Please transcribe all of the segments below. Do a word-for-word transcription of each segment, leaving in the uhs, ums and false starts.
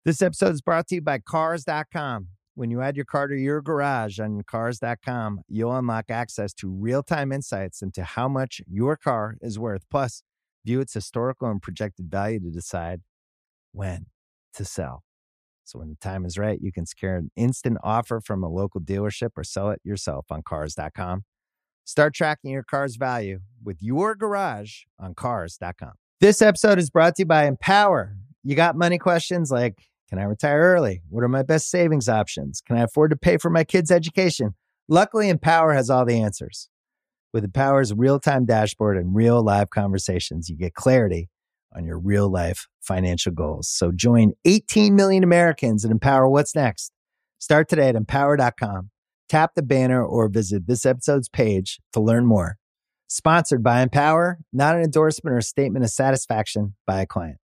This episode is brought to you by Cars dot com. When you add your car to your garage on Cars dot com, you'll unlock access to real-time insights into how much your car is worth. Plus, view its historical and projected value to decide when to sell. So when the time is right, you can secure an instant offer from a local dealership or sell it yourself on Cars dot com. Start tracking your car's value with your garage on Cars dot com. This episode is brought to you by Empower. You got money questions like, can I retire early? What are my best savings options? Can I afford to pay for my kids' education? Luckily, Empower has all the answers. With Empower's real-time dashboard and real live conversations, you get clarity on your real-life financial goals. So join eighteen million Americans and Empower what's next. Start today at empower dot com. Tap the banner or visit this episode's page to learn more. Sponsored by Empower, not an endorsement or statement of satisfaction by a client.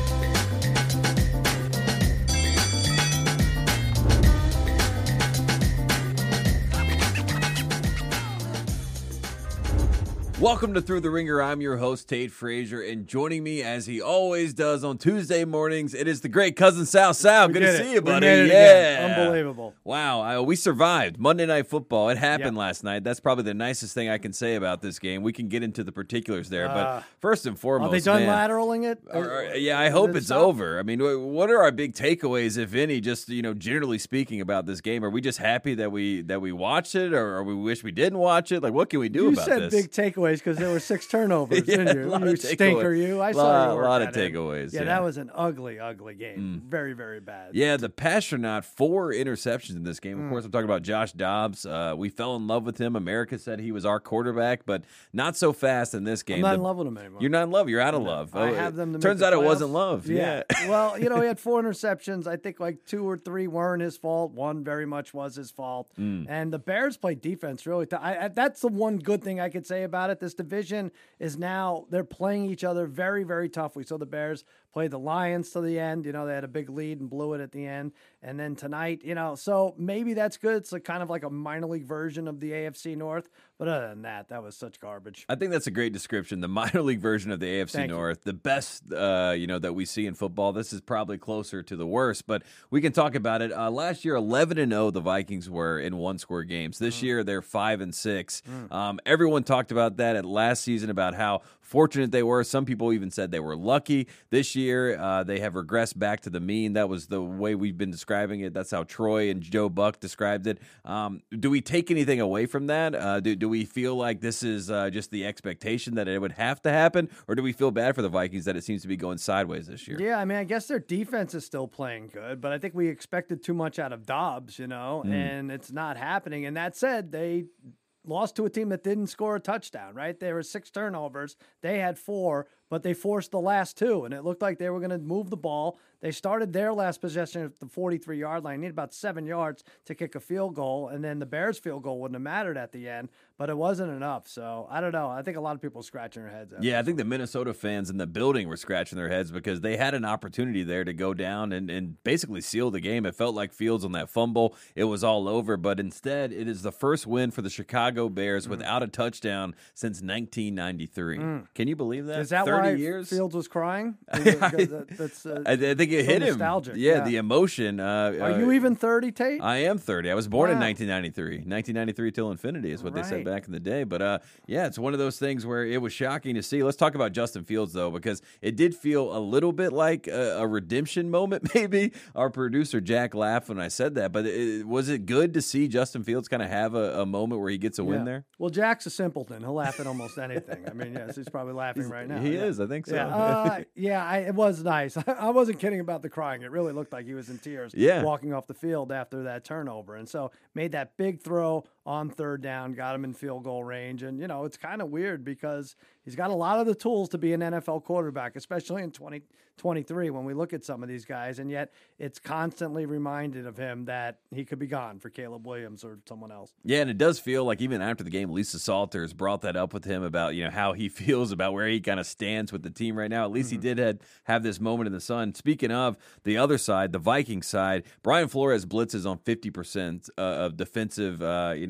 Welcome to Through the Ringer. I'm your host, Tate Frazier, and joining me, as he always does on Tuesday mornings, it is the great cousin Sal. Sal, we good to it. see you, buddy. We made it yeah, again. Unbelievable. Wow, I, we survived Monday Night Football. It happened yep. last night. That's probably the nicest thing I can say about this game. We can get into the particulars there, uh, but first and foremost, are they done man, lateraling it? Or, or, yeah, I hope it's over. I mean, what are our big takeaways, if any? Just you know, generally speaking, about this game. Are we just happy that we that we watched it, or, or we wish we didn't watch it? Like, what can we do you about this? You said said big takeaways because there were six turnovers, yeah, didn't you? You stinker, you. I saw lot, you A lot of at it. takeaways. Yeah, yeah, that was an ugly, ugly game. Mm. Very, very bad. Yeah, the Pastronaut, four interceptions in this game. Of Mm. course, I'm talking about Josh Dobbs. Uh, we fell in love with him. America said he was our quarterback, but not so fast in this game. I'm not the, in love with him anymore. You're not in love. You're out of no, love. I oh, have them to Turns make out the it wasn't playoffs. love. Yeah. yeah. Well, you know, he had four interceptions. I think like two or three weren't his fault. One very much was his fault. Mm. And the Bears played defense really. T- I, I, that's the one good thing I could say about it. This division is now, they're playing each other very, very tough. We saw the Bears play the Lions to the end. You know, they had a big lead and blew it at the end. And then tonight, you know, so maybe that's good. It's like kind of like a minor league version of the A F C North. But other than that, that was such garbage. I think that's a great description. The minor league version of the A F C Thank North, you. the best, uh, you know, that we see in football. This is probably closer to the worst, but we can talk about it. Uh, last year, eleven and zero, the Vikings were in one-score games. This mm. year, they're five and six. Mm. Um, everyone talked about that at last season about how fortunate they were. Some people even said they were lucky. This year, uh, they have regressed back to the mean. That was the way we've been describing it. That's how Troy and Joe Buck described it. Um, do we take anything away from that? Uh, do, do we feel like this is uh, just the expectation that it would have to happen, or do we feel bad for the Vikings that it seems to be going sideways this year? Yeah, I mean, I guess their defense is still playing good, but I think we expected too much out of Dobbs, you know, mm. and it's not happening. And that said, they lost to a team that didn't score a touchdown, right? There were six turnovers. They had four, but they forced the last two, and it looked like they were going to move the ball. They started their last possession at the forty-three-yard line. They needed about seven yards to kick a field goal, and then the Bears' field goal wouldn't have mattered at the end, but it wasn't enough. So, I don't know. I think a lot of people are scratching their heads. Yeah, I think the Minnesota fans in the building were scratching their heads because they had an opportunity there to go down and, and basically seal the game. It felt like Fields on that fumble. It was all over, but instead, it is the first win for the Chicago Bears mm. without a touchdown since nineteen ninety-three. Mm. Can you believe that? Is that thirty why years? Fields was crying? that, that's, uh, I, I think it hit him. Nostalgic. Yeah, yeah, the emotion. Uh, Are you even thirty, Tate? I am thirty. I was born wow. in nineteen ninety-three. nineteen ninety-three till infinity is what right. they said back in the day. But uh, yeah, it's one of those things where it was shocking to see. Let's talk about Justin Fields, though, because it did feel a little bit like a, a redemption moment, maybe. Our producer, Jack, laughed when I said that. But it, was it good to see Justin Fields kind of have a, a moment where he gets a yeah. win there? Well, Jack's a simpleton. He'll laugh at almost anything. I mean, yes, he's probably laughing he's, right now. He yeah. is, I think so. Yeah, uh, yeah I, it was nice. I wasn't kidding about the crying. It really looked like he was in tears yeah. walking off the field after that turnover. And so made that big throw on third down, got him in field goal range. And, you know, it's kind of weird because he's got a lot of the tools to be an N F L quarterback, especially in twenty twenty-three when we look at some of these guys. And yet it's constantly reminded of him that he could be gone for Caleb Williams or someone else. Yeah, and it does feel like even after the game, Lisa Salters brought that up with him about, you know, how he feels about where he kind of stands with the team right now. At least mm-hmm. he did had, have this moment in the sun. Speaking of the other side, the Viking side, Brian Flores blitzes on fifty percent uh, of defensive, uh, you know,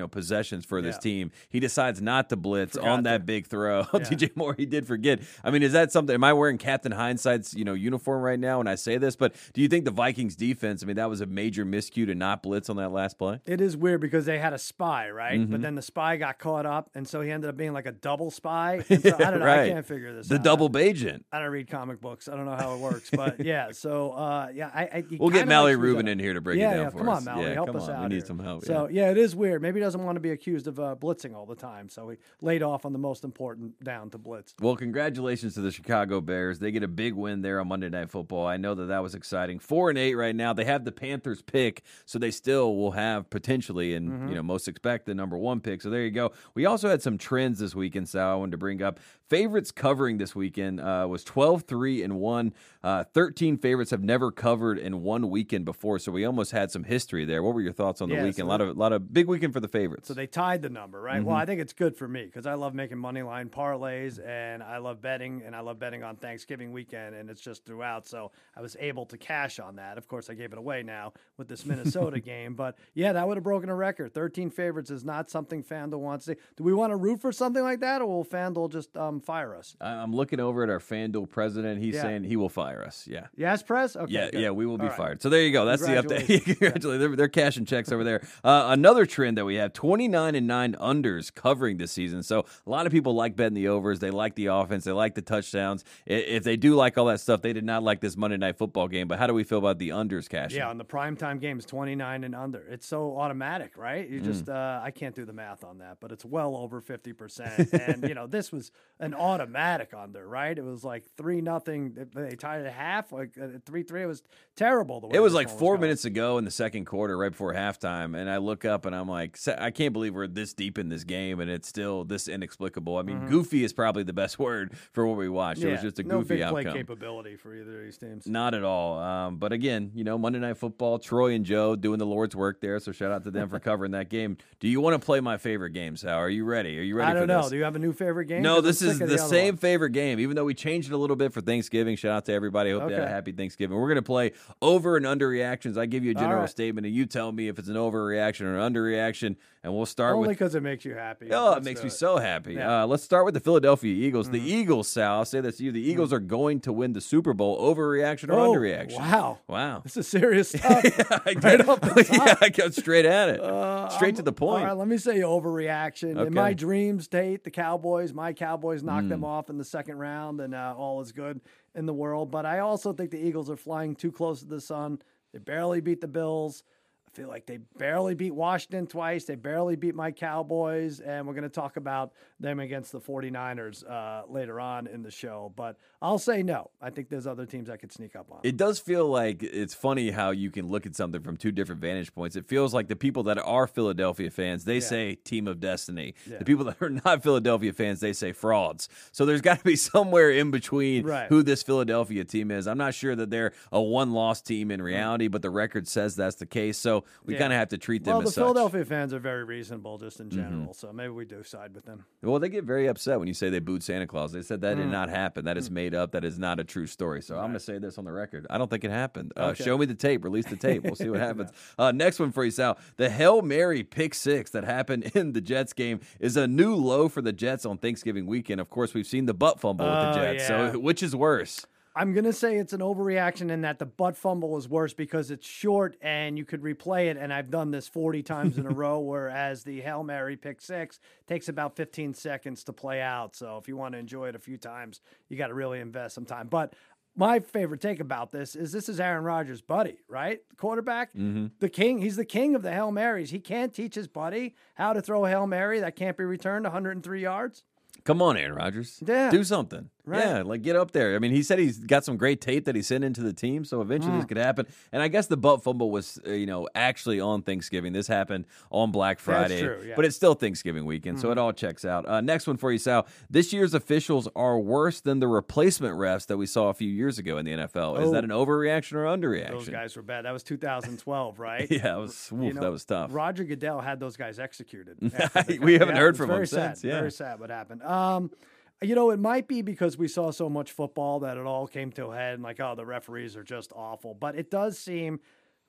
know, possessions for this Yeah. team. He decides not to blitz Forgot on to. that big throw. Yeah. D J Moore, he did forget. I mean, is that something? Am I wearing Captain Hindsight's, you know, uniform right now when I say this? But do you think the Vikings defense, I mean, that was a major miscue to not blitz on that last play? It is weird because they had a spy, right? Mhm. But then the spy got caught up, and so he ended up being like a double spy. And so I don't know. Right. I can't figure this The out. double agent. I don't read comic books. I don't know how it works, but yeah. So uh, yeah, I, I you We'll get kinda Mallory like screws Rubin that in up. here to break yeah, it down yeah. for Come us. on, Mallory, yeah, help come us on. out. We need here. some help. So yeah. yeah, it is weird. Maybe he doesn't want to be accused of uh, blitzing all the time, so he laid off on the most important down to blitz. Well, congratulations to the Chicago Bears. They get a big win there on Monday Night Football. I know that that was exciting. Four and eight right now. They have the Panthers pick, so they still will have potentially, and Mm-hmm. you know, most expect the number one pick. So there you go. We also had some trends this weekend, Sal. I wanted to bring up. Favorites covering this weekend uh, was twelve, three, and one. Uh, thirteen favorites have never covered in one weekend before, so we almost had some history there. What were your thoughts on the Yeah, weekend? so a lot of, lot of big weekend for the favorites. So they tied the number, right? Mm-hmm. Well, I think it's good for me because I love making money line parlays and I love betting and I love betting on Thanksgiving weekend and it's just throughout. So I was able to cash on that. Of course, I gave it away now with this Minnesota game, but yeah, that would have broken a record. thirteen favorites is not something FanDuel wants to see. Do we want to root for something like that, or will FanDuel just um, fire us? I- I'm looking over at our FanDuel president. He's Yeah. saying he will fire us. Yeah. Yes, press. Okay, Yeah, good. yeah, we will be All right. fired. So there you go. That's the update. Congratulations. Congratulations. They're, they're cashing checks over there. Uh, another trend that we have, twenty-nine and nine unders covering this season. So a lot of people like betting the overs. They like the offense. They like the touchdowns. I- If they do like all that stuff, they did not like this Monday Night Football game. But how do we feel about the unders cashing? Yeah, on the primetime games, twenty-nine and under. It's so automatic, right? You just, uh, I can't do the math on that, but it's well over fifty percent. And, you know, this was an automatic under, right? It was like three nothing. They tied it at half, like three three. It was terrible. The way It was this like one four going. minutes ago in the second quarter, right before halftime, and I look up and I'm like, "Se- I can't believe we're this deep in this game, and it's still this inexplicable. I mean, goofy is probably the best word for what we watched. Yeah, It was just a no goofy big play outcome. capability for either of these teams. Not at all. Um, but again, you know, Monday Night Football, Troy and Joe doing the Lord's work there. So shout out to them for covering that game. Do you want to play my favorite game, Sal? Are you ready? Are you ready I don't for know. this? Do you have a new favorite game? No, 'Cause I'm this is sick of the other same one. favorite game, even though we changed it a little bit for Thanksgiving. Shout out to everybody. Hope they had a Okay. happy Thanksgiving. We're going to play over and under reactions. I give you a All general right. statement, and you tell me if it's an overreaction or an underreaction, and we'll start Only with. because it makes you happy. Oh, it Let's makes do me so happy. Yeah. Uh, let's start with the Philadelphia Eagles. The Eagles, Sal, I'll say this to you. The Eagles are going to win the Super Bowl. Overreaction or Oh, underreaction? wow. Wow. This is serious stuff. yeah, I Right got- off the top. yeah, I go straight at it. Uh, straight I'm- to the point. All right, let me say overreaction. Okay. In my dreams, to hate the Cowboys. My Cowboys knocked Mm. them off in the second round, and uh, all is good in the world. But I also think the Eagles are flying too close to the sun. They barely beat the Bills. I feel like they barely beat Washington twice. They barely beat my Cowboys. And we're going to talk about them against the 49ers uh, later on in the show. But I'll say no. I think there's other teams I could sneak up on. It does feel like it's funny how you can look at something from two different vantage points. It feels like the people that are Philadelphia fans, they Yeah. say team of destiny. Yeah. The people that are not Philadelphia fans, they say frauds. So there's got to be somewhere in between Right. who this Philadelphia team is. I'm not sure that they're a one-loss team in reality, but the record says that's the case. So we Yeah. kind of have to treat them Well, the as such. Philadelphia fans are very reasonable just in general. So maybe we do side with them. Well, they get very upset when you say they booed Santa Claus. They said that Mm. did not happen. That is made up. That is not a true story. So I'm going to say this on the record. I don't think it happened. Uh, Okay. Show me the tape. Release the tape. We'll see what happens. uh, next one for you, Sal. The Hail Mary pick six that happened in the Jets game is a new low for the Jets on Thanksgiving weekend. Of course, we've seen the butt fumble with the Oh, Jets. yeah. So which is worse? I'm going to say it's an overreaction in that the butt fumble is worse because it's short and you could replay it. And I've done this forty times in a row, whereas the Hail Mary pick six takes about fifteen seconds to play out. So if you want to enjoy it a few times, you got to really invest some time. But my favorite take about this is this is Aaron Rodgers' buddy, right? The quarterback, Mm-hmm. the king. He's the king of the Hail Marys. He can't teach his buddy how to throw a Hail Mary that can't be returned one hundred three yards. Come on, Aaron Rodgers. Yeah. Do something. Right. Yeah, like get up there. I mean, he said he's got some great tape that he sent into the team, so eventually Mm. this could happen. And I guess the butt fumble was, uh, you know, actually on Thanksgiving. This happened on Black Friday, true, yeah. but it's still Thanksgiving weekend, so it all checks out. Uh, next one for you, Sal. This year's officials are worse than the replacement refs that we saw a few years ago in the N F L. Is Oh. that an overreaction or underreaction? Those guys were bad. That was two thousand twelve, right? yeah, it was, You oof, know, that was tough. Roger Goodell had those guys executed. after the- We haven't Yeah, heard it's from very him sad, since, yeah. Very sad what happened. Um, you know, it might be because we saw so much football that it all came to a head and like, oh, the referees are just awful. But it does seem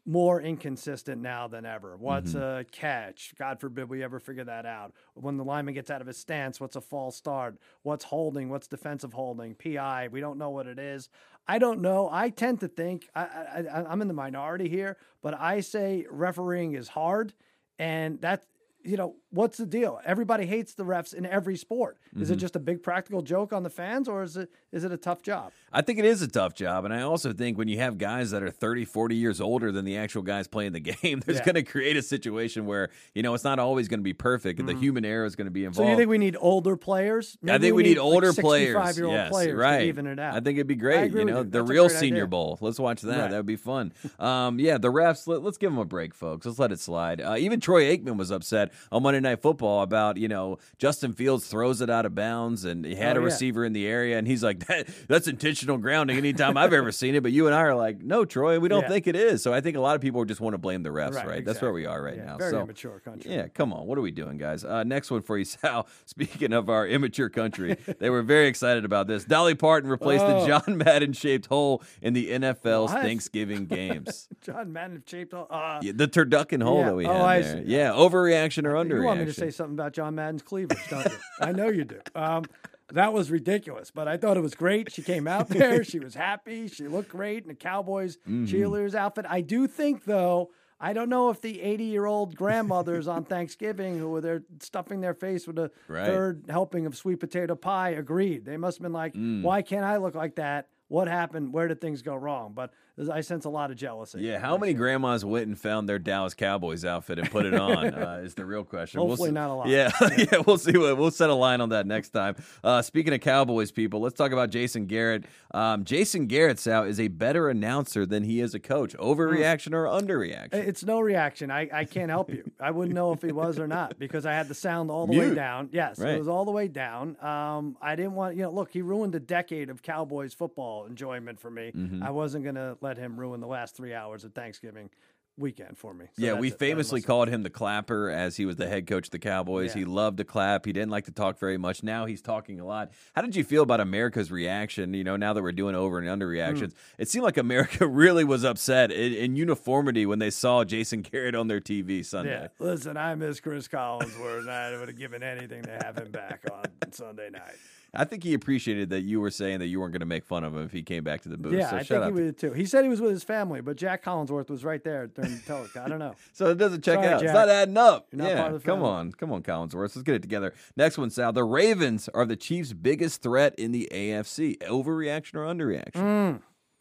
more inconsistent now than ever. What's Mm-hmm. a catch? God forbid we ever figure that out. When the lineman gets out of his stance, what's a false start? What's holding? What's defensive holding? P I, we don't know what it is. I don't know. I tend to think, I, I, I'm in the minority here, but I say refereeing is hard, and that's, you know, what's the deal? Everybody hates the refs in every sport. Is Mm-hmm. it just a big practical joke on the fans, or is it is it a tough job? I think it is a tough job, and I also think when you have guys that are thirty, forty years older than the actual guys playing the game, there's Yeah. going to create a situation where, you know, it's not always going to be perfect, and the human error is going to be involved. So you think we need older players? I Maybe think we need older like players. sixty-five-year-old Yes, players right. to even it out. I think it'd be I great. agree You with know, you. the That's a real great Senior idea. Bowl. Let's watch that. Right. That would be fun. Um, yeah, the refs. Let, let's give them a break, folks. Let's let it slide. Uh, even Troy Aikman was upset on Monday Night Football about, you know, Justin Fields throws it out of bounds, and he had Oh, a yeah. receiver in the area, and he's like, that, "That's intentional grounding." Anytime I've ever seen it, but you and I are like, "No, Troy, we don't Yeah. think it is." So I think a lot of people just want to blame the refs, right? Right, That's where exactly. we are right Yeah, now. very so, immature country. Yeah, come on. What are we doing, guys? Uh, next one for you, Sal. Speaking of our immature country, they were very excited about this. Dolly Parton replaced Oh. the John Madden-shaped hole in the N F L's What? Thanksgiving games. John Madden shaped. Uh, Yeah, the turducken hole Yeah. that we Oh, had I there. see. Yeah, overreaction or underreaction? You want me to say something about John Madden's cleavage, don't you? I know you do. Um, that was ridiculous, but I thought it was great. She came out there. She was happy. She looked great in the Cowboys Mm-hmm. cheerleaders outfit. I do think, though, I don't know if the eighty-year-old grandmothers on Thanksgiving who were there stuffing their face with a Right. third helping of sweet potato pie agreed. They must have been like, Mm. why can't I look like that? What happened? Where did things go wrong? But I sense a lot of jealousy. Yeah, how many grandmas went and found their Dallas Cowboys outfit and put it on? Uh, is the real question. Hopefully see. not a lot. Yeah, yeah, we'll see. What we'll set a line on that next time. Uh, speaking of Cowboys people, let's talk about Jason Garrett. Um, Jason Garrett, Sal, is a better announcer than he is a coach. Overreaction or underreaction? It's no reaction. I, I can't help you. I wouldn't know if he was or not because I had the sound all the Mute. way down. Yes, Right. it was all the way down. Um, I didn't want, you know, look, he ruined a decade of Cowboys football enjoyment for me. Mm-hmm. I wasn't going to let him ruin the last three hours of Thanksgiving weekend for me. So Yeah, that's we it. famously Listen. called him the clapper as he was the head coach of the Cowboys. Yeah. He loved to clap. He didn't like to talk very much. Now he's talking a lot. How did you feel about America's reaction, you know, now that we're doing over and under reactions? Hmm. It seemed like America really was upset in, in uniformity when they saw Jason Garrett on their T V Sunday. Yeah, listen, I miss Chris Collinsworth, and I would have given anything to have him back on Sunday night. I think he appreciated that you were saying that you weren't going to make fun of him if he came back to the booth. Yeah, so I shout think out he to- would too. He said he was with his family, but Jack Collinsworth was right there during the telecast. I don't know. So it doesn't check Sorry, out. It's Jack. not adding up. You're not yeah, part of the come family. on. Come on, Collinsworth. Let's get it together. Next one, Sal. The Ravens are the Chiefs' biggest threat in the A F C. Overreaction or underreaction? Mm.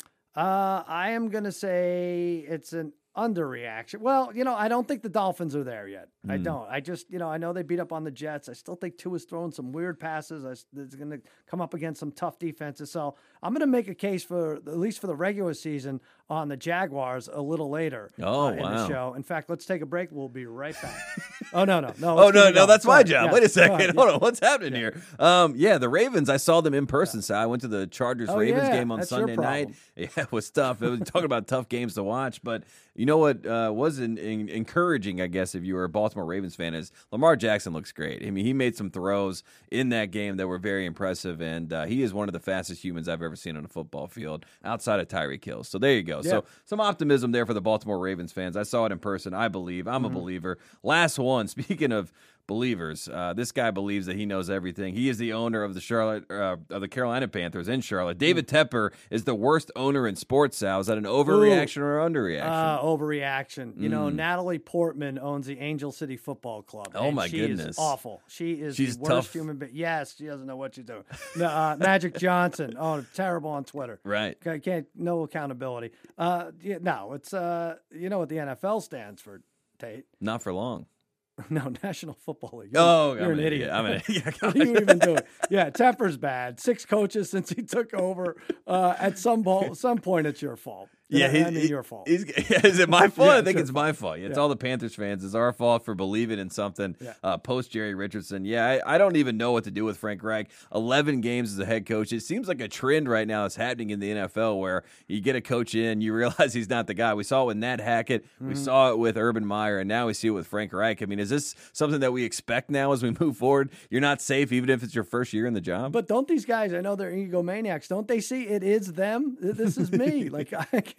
Uh, I am going to say it's an underreaction. Well, you know, I don't think the Dolphins are there yet. I Mm. don't. I just, you know, I know they beat up on the Jets. I still think Tua's throwing some weird passes. I, it's going to come up against some tough defenses. So I'm going to make a case for, at least for the regular season, on the Jaguars a little later Oh, uh, in the wow. show. In fact, let's take a break. We'll be right back. oh, no, no, no. Oh let's no, keep it no, going. that's my Sorry. job. Yes. Wait a Go second. ahead. Hold Yeah. on, what's happening here? Um, yeah, the Ravens. I saw them in person. So I went to the Chargers Oh, Ravens yeah, game on that's your Sunday night. problem. Yeah, it was tough. It was talking about tough games to watch. But you know what uh, was in, in, encouraging, I guess, if you were a Baltimore Ravens fan, is Lamar Jackson looks great. I mean, he made some throws in that game that were very impressive, and uh, he is one of the fastest humans I've ever seen on a football field outside of Tyreek Hill. So there you go. Yeah. So some optimism there for the Baltimore Ravens fans. I saw it in person. I believe. I'm Mm-hmm. a believer. Last one. Speaking of believers, uh, this guy believes that he knows everything. He is the owner of the Charlotte uh, of the Carolina Panthers in Charlotte. David Tepper is the worst owner in sports. Sal, is that an overreaction or underreaction? Uh, overreaction. You know, Mm. Natalie Portman owns the Angel City Football Club. Oh, and my she goodness. is awful. She is She's the worst tough. human being. Yes, she doesn't know what she's doing. No, uh, Magic Johnson. Oh, terrible on Twitter. Right. Can't, can't no accountability. Uh, yeah, no, it's uh, you know what the N F L stands for, Tate? Not for long. No, National Football League. You're, Oh, you're I'm an idiot. I'm an idiot. What are you even doing? Yeah, Tepper's bad. Six coaches since he took over. Uh, at some ball, some point, it's your fault. Yeah, I he's, mean, he- your fault. He's, is it my fault? Yeah, I it's think your it's my fault. Yeah, it's Yeah. all the Panthers fans. It's our fault for believing in something Yeah. uh, post Jerry Richardson. Yeah, I, I don't even know what to do with Frank Reich. eleven games as a head coach. It seems like a trend right now is happening in the N F L where you get a coach in, you realize he's not the guy. We saw it with Nat Hackett. Mm-hmm. We saw it with Urban Meyer, and now we see it with Frank Reich. I mean, is this something that we expect now as we move forward? You're not safe even if it's your first year in the job? But don't these guys, I know they're egomaniacs, don't they see it is them? This is me. Like, I can't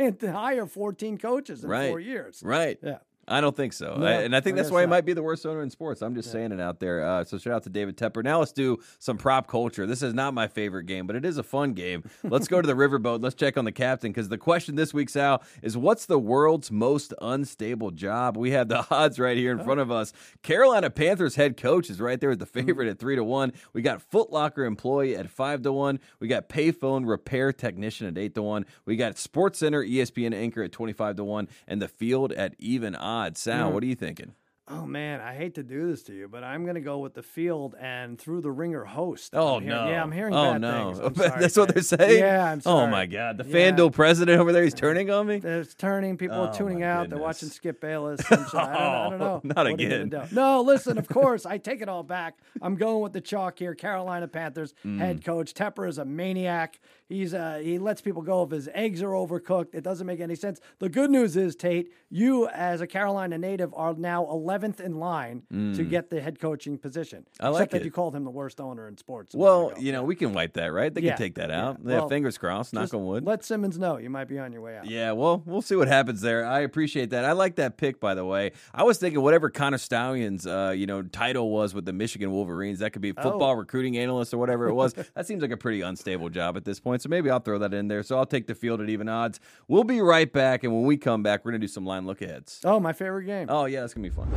can't hire fourteen coaches in right. four years. Right. Yeah. I don't think so. No, I, and I think I that's guess why he not. might be the worst owner in sports. I'm just yeah. saying it out there. Uh, so shout out to David Tepper. Now let's do some prop culture. This is not my favorite game, but it is a fun game. Let's go to the riverboat. Let's check on the captain, because the question this week, Sal, is what's the world's most unstable job? We have the odds right here in front of us. Carolina Panthers head coach is right there as the favorite at three to one. We got Foot Locker employee at five to one. We got payphone repair technician at eight to one. We got Sports Center E S P N anchor at twenty-five to one, and the field at even odds. Sal, mm. what do you thinking? Oh, man, I hate to do this to you, but I'm going to go with the field and through the ringer host. Oh, hearing, no. Yeah, I'm hearing oh, bad no. things. I'm sorry, That's what they're saying? Yeah, I'm sorry. Oh, my God. The yeah. FanDuel president over there, he's turning on me? There's turning. People oh, are tuning out. Goodness. They're watching Skip Bayless. I'm sorry. I, don't, I don't know. Not what again. Do? No, listen, of course, I take it all back. I'm going with the chalk here. Carolina Panthers mm. head coach. Tepper is a maniac. He's uh, He lets people go if his eggs are overcooked. It doesn't make any sense. The good news is, Tate, you as a Carolina native are now eleventh in line mm. to get the head coaching position. I like Except it. that you called him the worst owner in sports. Well, you know, we can wipe that, right? They yeah. can take that out. Yeah. Yeah, well, fingers crossed, knock on wood. Let Simmons know you might be on your way out. Yeah, well, we'll see what happens there. I appreciate that. I like that pick, by the way. I was thinking whatever Connor Stalions, uh, you know, title was with the Michigan Wolverines, that could be football oh. recruiting analyst or whatever it was. That seems like a pretty unstable job at this point, so maybe I'll throw that in there. So I'll take the field at even odds. We'll be right back, and when we come back, we're going to do some line look-aheads. Oh, my favorite game. Oh, yeah, that's going to be fun.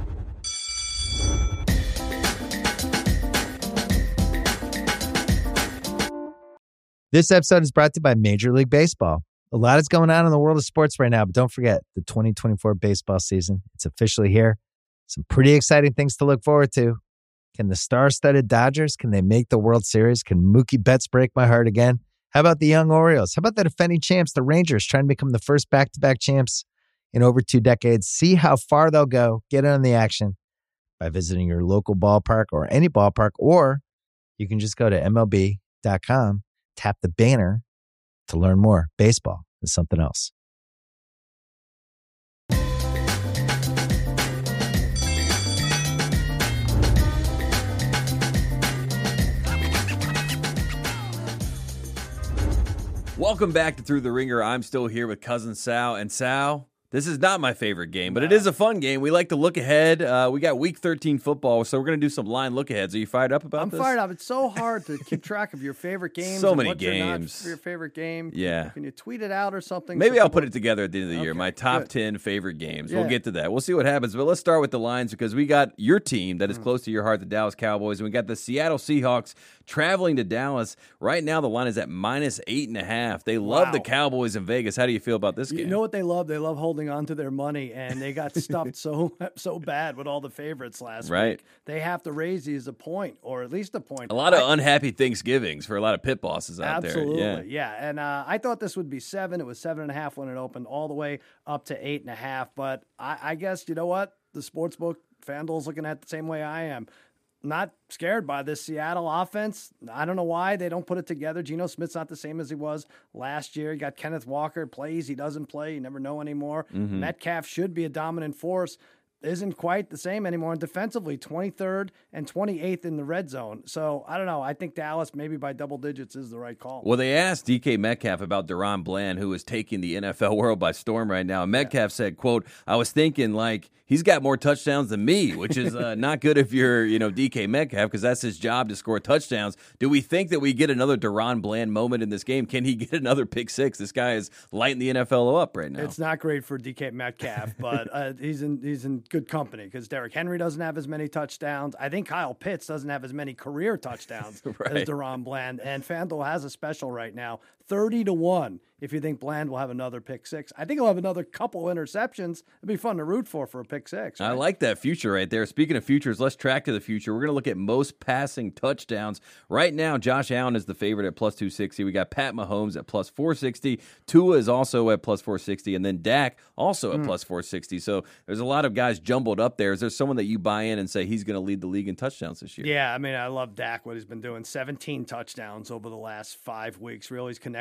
This episode is brought to you by Major League Baseball. A lot is going on in the world of sports right now, but don't forget the twenty twenty-four baseball season. It's officially here. Some pretty exciting things to look forward to. Can the star-studded Dodgers, can they make the World Series? Can Mookie Betts break my heart again? How about the young Orioles? How about the defending champs, the Rangers, trying to become the first back-to-back champs in over two decades? See how far they'll go. Get in on the action by visiting your local ballpark or any ballpark, or you can just go to M L B dot com, tap the banner to learn more. Baseball is something else. Welcome back to Through the Ringer. I'm still here with Cousin Sal. And Sal, this is not my favorite game, but no. It is a fun game. We like to look ahead. Uh, we got Week thirteen football, so we're going to do some line look-aheads. Are you fired up about I'm this? I'm fired up. It's so hard to keep track of your favorite games. So and many what games. Your, your favorite game. Yeah. Can you tweet it out or something? Maybe so I'll people... put it together at the end of the okay, year. My top good. ten favorite games. Yeah. We'll get to that. We'll see what happens. But let's start with the lines, because we got your team that is mm. close to your heart, the Dallas Cowboys, and we got the Seattle Seahawks traveling to Dallas. Right now, the line is at minus eight and a half. They love wow. the Cowboys in Vegas. How do you feel about this game? You know what they love? They love holding on to their money, and they got stuffed so so bad with all the favorites last right. week. They have to raise these a point, or at least a point. A lot of I, unhappy Thanksgivings for a lot of pit bosses out absolutely, there. Absolutely, yeah. yeah. And uh, I thought this would be seven. It was seven and a half when it opened, all the way up to eight and a half. But I, I guess, you know what? The sportsbook, FanDuel's looking at it the same way I am. Not scared by this Seattle offense. I don't know why they don't put it together. Geno Smith's not the same as he was last year. You got Kenneth Walker, plays, he doesn't play. You never know anymore. Mm-hmm. Metcalf should be a dominant force. Isn't quite the same anymore. And defensively, twenty-third and twenty-eighth in the red zone. So, I don't know. I think Dallas, maybe by double digits, is the right call. Well, they asked D K Metcalf about Deron Bland, who is taking the N F L world by storm right now. And Metcalf yeah. said, quote, I was thinking, like, he's got more touchdowns than me, which is uh, not good if you're, you know, D K Metcalf, because that's his job to score touchdowns. Do we think that we get another Deron Bland moment in this game? Can he get another pick six? This guy is lighting the N F L up right now. It's not great for D K Metcalf, but uh, he's in he's in good company, because Derrick Henry doesn't have as many touchdowns. I think Kyle Pitts doesn't have as many career touchdowns right. as Deron Bland. And FanDuel has a special right now, thirty to one. If you think Bland will have another pick six, I think he'll have another couple interceptions. It'd be fun to root for for a pick six. Right? I like that future right there. Speaking of futures, let's track to the future. We're going to look at most passing touchdowns. Right now, Josh Allen is the favorite at plus two sixty. We got Pat Mahomes at plus four sixty. Tua is also at plus four sixty. And then Dak also at mm. plus four sixty. So there's a lot of guys jumbled up there. Is there someone that you buy in and say he's going to lead the league in touchdowns this year? Yeah, I mean, I love Dak, what he's been doing. seventeen touchdowns over the last five weeks. Really, he's connected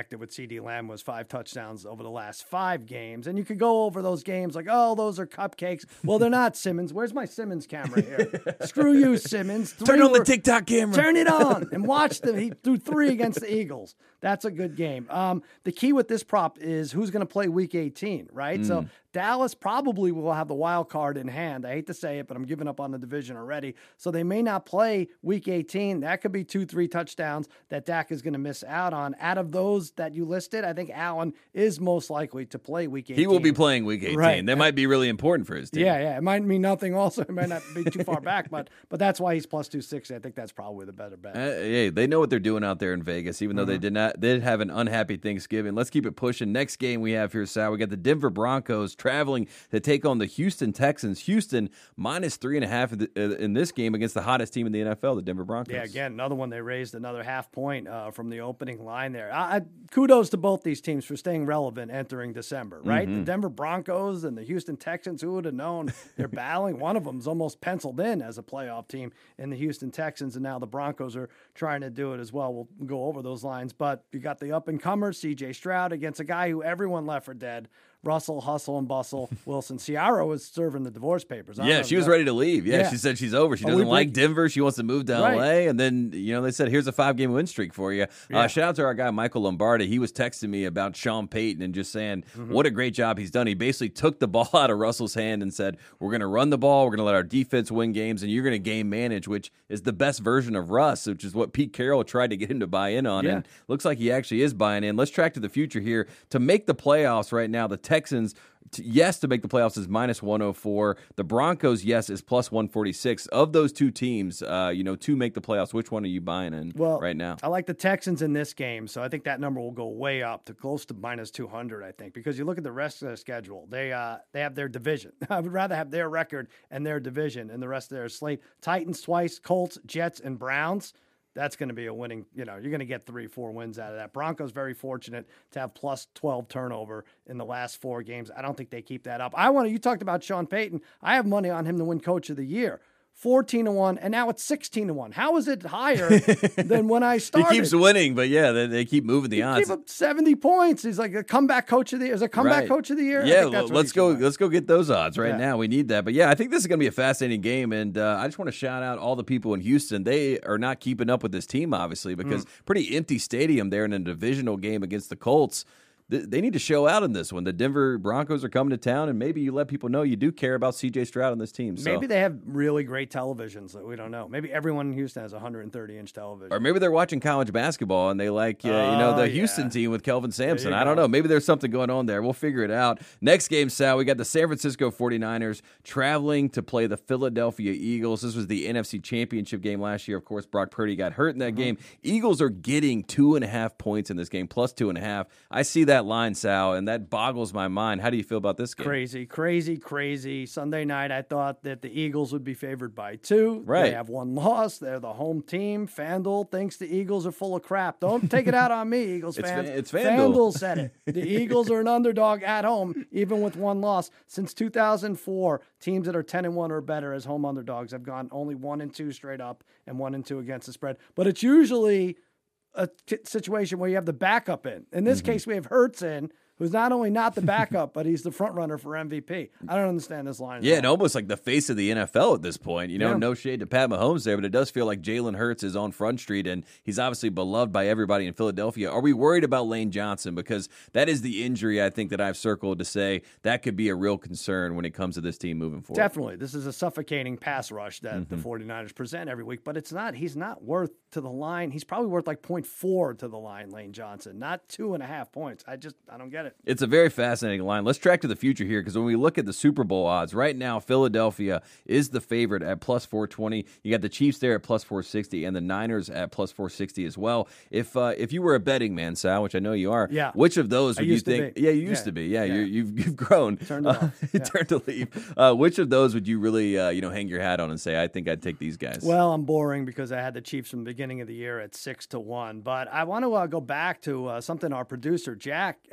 connected with CeeDee Lamb was five touchdowns over the last five games. And you could go over those games like, oh, those are cupcakes. Well, they're not, Simmons. Where's my Simmons camera here? Screw you, Simmons. Three Turn on were, the TikTok camera. Turn it on and watch them. He threw three against the Eagles. That's a good game. Um, the key with this prop is who's going to play week eighteen, right? Mm. So Dallas probably will have the wild card in hand. I hate to say it, but I'm giving up on the division already. So they may not play week eighteen. That could be two, three touchdowns that Dak is going to miss out on. Out of those that you listed, I think Allen is most likely to play week eighteen. He will be playing week eighteen. Right. That might be really important for his team. Yeah, yeah. It might mean nothing also. It might not be too far back, but but that's why he's plus two sixty. I think that's probably the better bet. Uh, yeah, they know what they're doing out there in Vegas, even though mm-hmm. they did not did have an unhappy Thanksgiving. Let's keep it pushing. Next game we have here, Sal, we got the Denver Broncos traveling to take on the Houston Texans. Houston minus three and a half in this game against the hottest team in the N F L, the Denver Broncos. Yeah, again, another one they raised another half point uh, from the opening line there. I, I, kudos to both these teams for staying relevant entering December, right? Mm-hmm. The Denver Broncos and the Houston Texans, who would have known they're battling? One of them's almost penciled in as a playoff team in the Houston Texans, and now the Broncos are trying to do it as well. We'll go over those lines, but you got the up-and-comer, C J Stroud, against a guy who everyone left for dead, Russell, Hustle, and Bustle, Wilson. Ciara was serving the divorce papers. Yeah, she was ready to leave. Yeah, yeah, she said she's over. She doesn't oh, like Denver. She wants to move to right. L A. And then, you know, they said, here's a five-game win streak for you. Yeah. Uh, shout out to our guy, Michael Lombardi. He was texting me about Sean Payton and just saying, mm-hmm. what a great job he's done. He basically took the ball out of Russell's hand and said, we're going to run the ball. We're going to let our defense win games, and you're going to game manage, which is the best version of Russ, which is what Pete Carroll tried to get him to buy in on. Yeah. And looks like he actually is buying in. Let's track to the future here. To make the playoffs right now, the Texans, to, yes, to make the playoffs is minus one oh four. The Broncos, yes, is plus one forty-six. Of those two teams, uh, you know, to make the playoffs, which one are you buying in well, right now? I like the Texans in this game, so I think that number will go way up to close to minus two hundred, I think, because you look at the rest of their schedule. They uh, they have their division. I would rather have their record and their division and the rest of their slate. Titans twice, Colts, Jets, and Browns. That's going to be a winning, you know, you're going to get three, four wins out of that. Broncos very fortunate to have plus twelve turnover in the last four games. I don't think they keep that up. I want to, you talked about Sean Payton. I have money on him to win Coach of the Year. fourteen to one, and now it's sixteen to one. How is it higher than when I started? He keeps winning, but yeah, they, they keep moving the he odds. Keep up seventy points. He's like a comeback coach of the year. Is a comeback right. coach of the year? Yeah, well, let's go. Let's go get those odds right yeah. now. We need that. But yeah, I think this is going to be a fascinating game, and uh, I just want to shout out all the people in Houston. They are not keeping up with this team, obviously, because mm. pretty empty stadium there in a divisional game against the Colts. They need to show out in this one. The Denver Broncos are coming to town, and maybe you let people know you do care about C J Stroud on this team. So. Maybe they have really great televisions that we don't know. Maybe everyone in Houston has a one hundred thirty inch television. Or maybe they're watching college basketball, and they like uh, oh, you know the Houston yeah. team with Kelvin Sampson. I don't know. Maybe there's something going on there. We'll figure it out. Next game, Sal, we got the San Francisco forty-niners traveling to play the Philadelphia Eagles. This was the N F C Championship game last year. Of course, Brock Purdy got hurt in that mm-hmm. game. Eagles are getting two and a half points in this game, plus two and a half. I see that line, Sal, and that boggles my mind. How do you feel about this game? Crazy, crazy, crazy. Sunday night, I thought that the Eagles would be favored by two. Right. They have one loss. They're the home team. FanDuel thinks the Eagles are full of crap. Don't take it out on me, Eagles fans. It's, it's FanDuel. FanDuel said it. The Eagles are an underdog at home, even with one loss. Since two thousand four, teams that are ten and one or better as home underdogs have gone only one and two straight up and one and two against the spread. But it's usually a t- situation where you have the backup in. In this mm-hmm. case, we have Hurts in, who's not only not the backup, but he's the front runner for M V P. I don't understand this line. Yeah, and almost like the face of the N F L at this point. You know, yeah. no shade to Pat Mahomes there, but it does feel like Jalen Hurts is on Front Street, and he's obviously beloved by everybody in Philadelphia. Are we worried about Lane Johnson? Because that is the injury I think that I've circled to say that could be a real concern when it comes to this team moving forward. Definitely. This is a suffocating pass rush that mm-hmm. the forty-niners present every week, but it's not. He's not worth to the line. He's probably worth like point four to the line, Lane Johnson, not two and a half points. I just, I don't get it. It's a very fast Fascinating line. Let's track to the future here, because when we look at the Super Bowl odds, right now Philadelphia is the favorite at plus four twenty. You got the Chiefs there at plus four sixty, and the Niners at plus four sixty as well. If uh, if you were a betting man, Sal, which I know you are, yeah. which of those would you think? Be. Yeah, you used yeah. to be. Yeah, yeah. You're, you've you've grown. Turned it off. Yeah. Turned to leave. Uh, which of those would you really uh, you know hang your hat on and say, I think I'd take these guys? Well, I'm boring because I had the Chiefs from the beginning of the year at six to one. But I want to uh, go back to uh, something our producer Jack asked us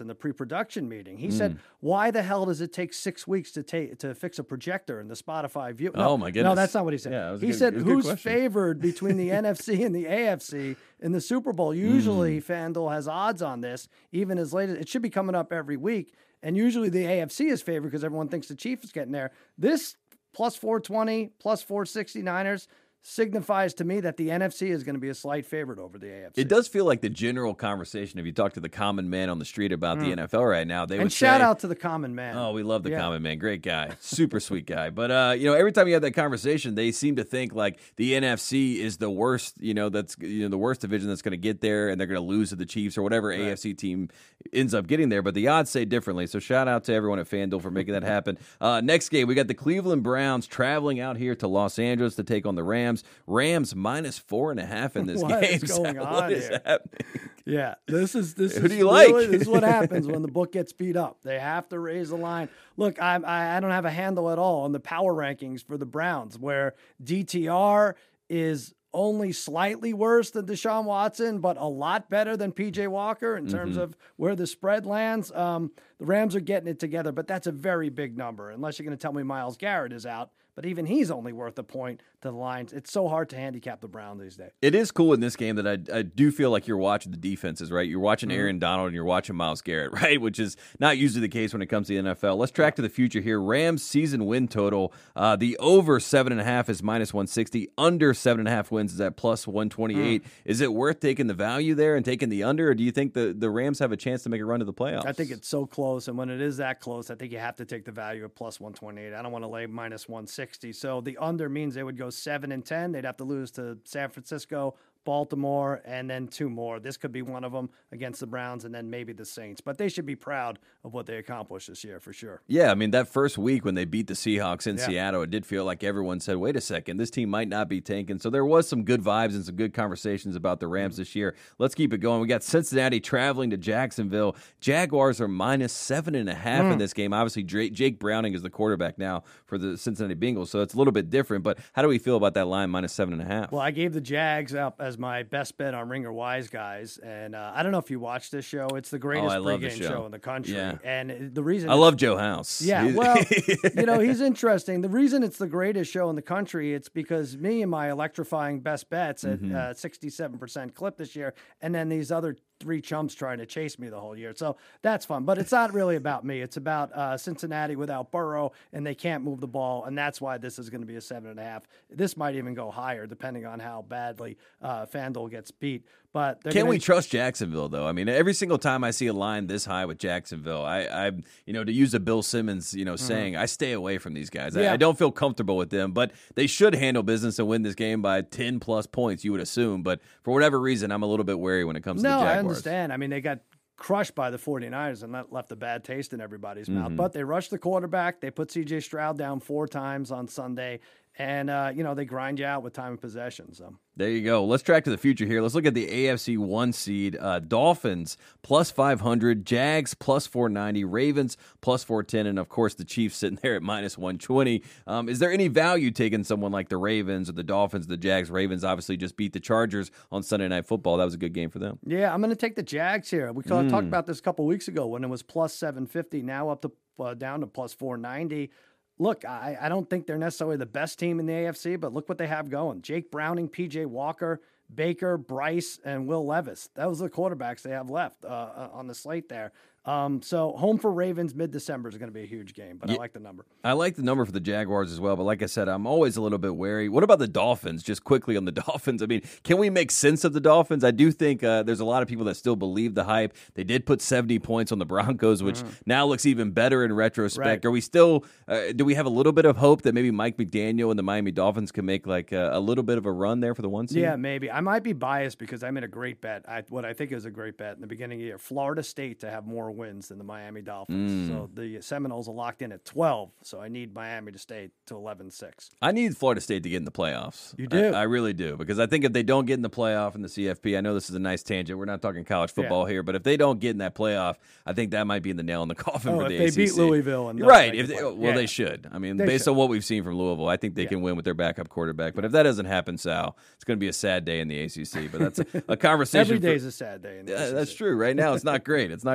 in the pre-production meeting. He mm. said, "Why the hell does it take six weeks to take to fix a projector in the Spotify view?" No, oh my goodness! No, that's not what he said. Yeah, he good, said, "Who's favored between the N F C and the A F C in the Super Bowl?" Usually, mm. FanDuel has odds on this, even as late as it should be coming up every week. And usually, the A F C is favored because everyone thinks the Chiefs is getting there. This plus four twenty, plus four sixty Niners signifies to me that the N F C is going to be a slight favorite over the A F C. It does feel like the general conversation, if you talk to the common man on the street about mm. the N F L right now, they and would shout say, out to the common man. Oh, we love the yeah. common man. Great guy. Super sweet guy. But, uh, you know, every time you have that conversation, they seem to think like the N F C is the worst, you know, that's, you know, the worst division that's going to get there and they're going to lose to the Chiefs or whatever right. A F C team ends up getting there. But the odds say differently. So shout out to everyone at FanDuel for making that happen. Uh, next game, we got the Cleveland Browns traveling out here to Los Angeles to take on the Rams. Rams minus four and a half in this what game. Is going on what is here? happening? Yeah, this is this. Who is do you really, like? This is what happens when the book gets beat up. They have to raise the line. Look, I I don't have a handle at all on the power rankings for the Browns, where D T R is only slightly worse than Deshaun Watson, but a lot better than P J Walker in terms mm-hmm. of where the spread lands. Um, the Rams are getting it together, but that's a very big number, unless you're going to tell me Myles Garrett is out. But even he's only worth a point to the lines. It's so hard to handicap the Browns these days. It is cool in this game that I, I do feel like you're watching the defenses, right? You're watching mm-hmm. Aaron Donald and you're watching Myles Garrett, right? Which is not usually the case when it comes to the N F L. Let's track to the future here. Rams season win total. Uh, the over seven and a half is minus one sixty. Under seven and a half wins is at plus one twenty-eight. Mm. Is it worth taking the value there and taking the under, or do you think the, the Rams have a chance to make a run to the playoffs? I think it's so close, and when it is that close, I think you have to take the value at plus one twenty-eight. I don't want to lay minus one sixty. So the under means they would go seven and ten. They'd have to lose to San Francisco, Baltimore, and then two more. This could be one of them against the Browns and then maybe the Saints. But they should be proud of what they accomplished this year for sure. Yeah, I mean, that first week when they beat the Seahawks in yeah. Seattle, it did feel like everyone said, wait a second, this team might not be tanking. So there was some good vibes and some good conversations about the Rams this year. Let's keep it going. We got Cincinnati traveling to Jacksonville. Jaguars are minus seven and a half mm. in this game. Obviously, Jake Browning is the quarterback now for the Cincinnati Bengals, so it's a little bit different. But how do we feel about that line minus seven and a half? Well, I gave the Jags up as my best bet on Ringer Wise Guys, and uh, I don't know if you watch this show. It's the greatest oh, pregame show. show in the country, yeah. and the reason I love Joe House. Yeah, well, you know, he's interesting. The reason it's the greatest show in the country, it's because me and my electrifying best bets at mm-hmm. uh, sixty-seven percent clip this year, and then these other three chumps trying to chase me the whole year. So that's fun. But it's not really about me. It's about uh, Cincinnati without Burrow, and they can't move the ball, and that's why this is going to be a seven and a half. This might even go higher, depending on how badly uh, FanDuel gets beat. But can gonna... we trust Jacksonville, though? I mean, every single time I see a line this high with Jacksonville, I, I you know, to use a Bill Simmons, you know, saying, mm-hmm. I stay away from these guys. Yeah. I, I don't feel comfortable with them, but they should handle business and win this game by ten plus points, you would assume. But for whatever reason, I'm a little bit wary when it comes no, to the Jaguars. I understand. I mean, they got crushed by the 49ers, and that left a bad taste in everybody's mm-hmm. mouth. But they rushed the quarterback. They put C J Stroud down four times on Sunday. And, uh, you know, they grind you out with time of possession. So there you go. Let's track to the future here. Let's look at the A F C one seed. Uh, Dolphins plus five hundred, Jags plus four ninety, Ravens plus four ten, and, of course, the Chiefs sitting there at minus one twenty. Um, is there any value taking someone like the Ravens or the Dolphins, the Jags? Ravens obviously just beat the Chargers on Sunday Night Football. That was a good game for them. Yeah, I'm going to take the Jags here. We mm. talked about this a couple weeks ago when it was plus seven fifty, now up to uh, down to plus four ninety. Look, I, I don't think they're necessarily the best team in the A F C, but look what they have going. Jake Browning, P J Walker, Baker, Bryce, and Will Levis. Those are the quarterbacks they have left uh, on the slate there. Um, so home for Ravens mid-December is going to be a huge game, but yeah, I like the number. I like the number for the Jaguars as well, but like I said, I'm always a little bit wary. What about the Dolphins? Just quickly on the Dolphins. I mean, can we make sense of the Dolphins? I do think uh, there's a lot of people that still believe the hype. They did put seventy points on the Broncos, which mm-hmm. now looks even better in retrospect. Right. Are we still, uh, do we have a little bit of hope that maybe Mike McDaniel and the Miami Dolphins can make like a, a little bit of a run there for the one seed? Yeah, maybe. I might be biased because I made a great bet. I, what I think is a great bet in the beginning of the year. Florida State to have more wins than the Miami Dolphins. Mm. So the Seminoles are locked in at twelve, so I need Miami to stay to eleven six. I need Florida State to get in the playoffs. You do? I, I really do, because I think if they don't get in the playoff in the C F P, I know this is a nice tangent. We're not talking college football yeah. here, but if they don't get in that playoff, I think that might be the nail in the coffin oh, for if the they A C C. beat Louisville. And right. If they, well, yeah. they should. I mean, they based should. on what we've seen from Louisville, I think they yeah. can win with their backup quarterback. But if that doesn't happen, Sal, it's going to be a sad day in the A C C. But that's a, a conversation. Every day for, is a sad day in the uh, A C C. That's true. Right now, it's not great. It's not great. The Pac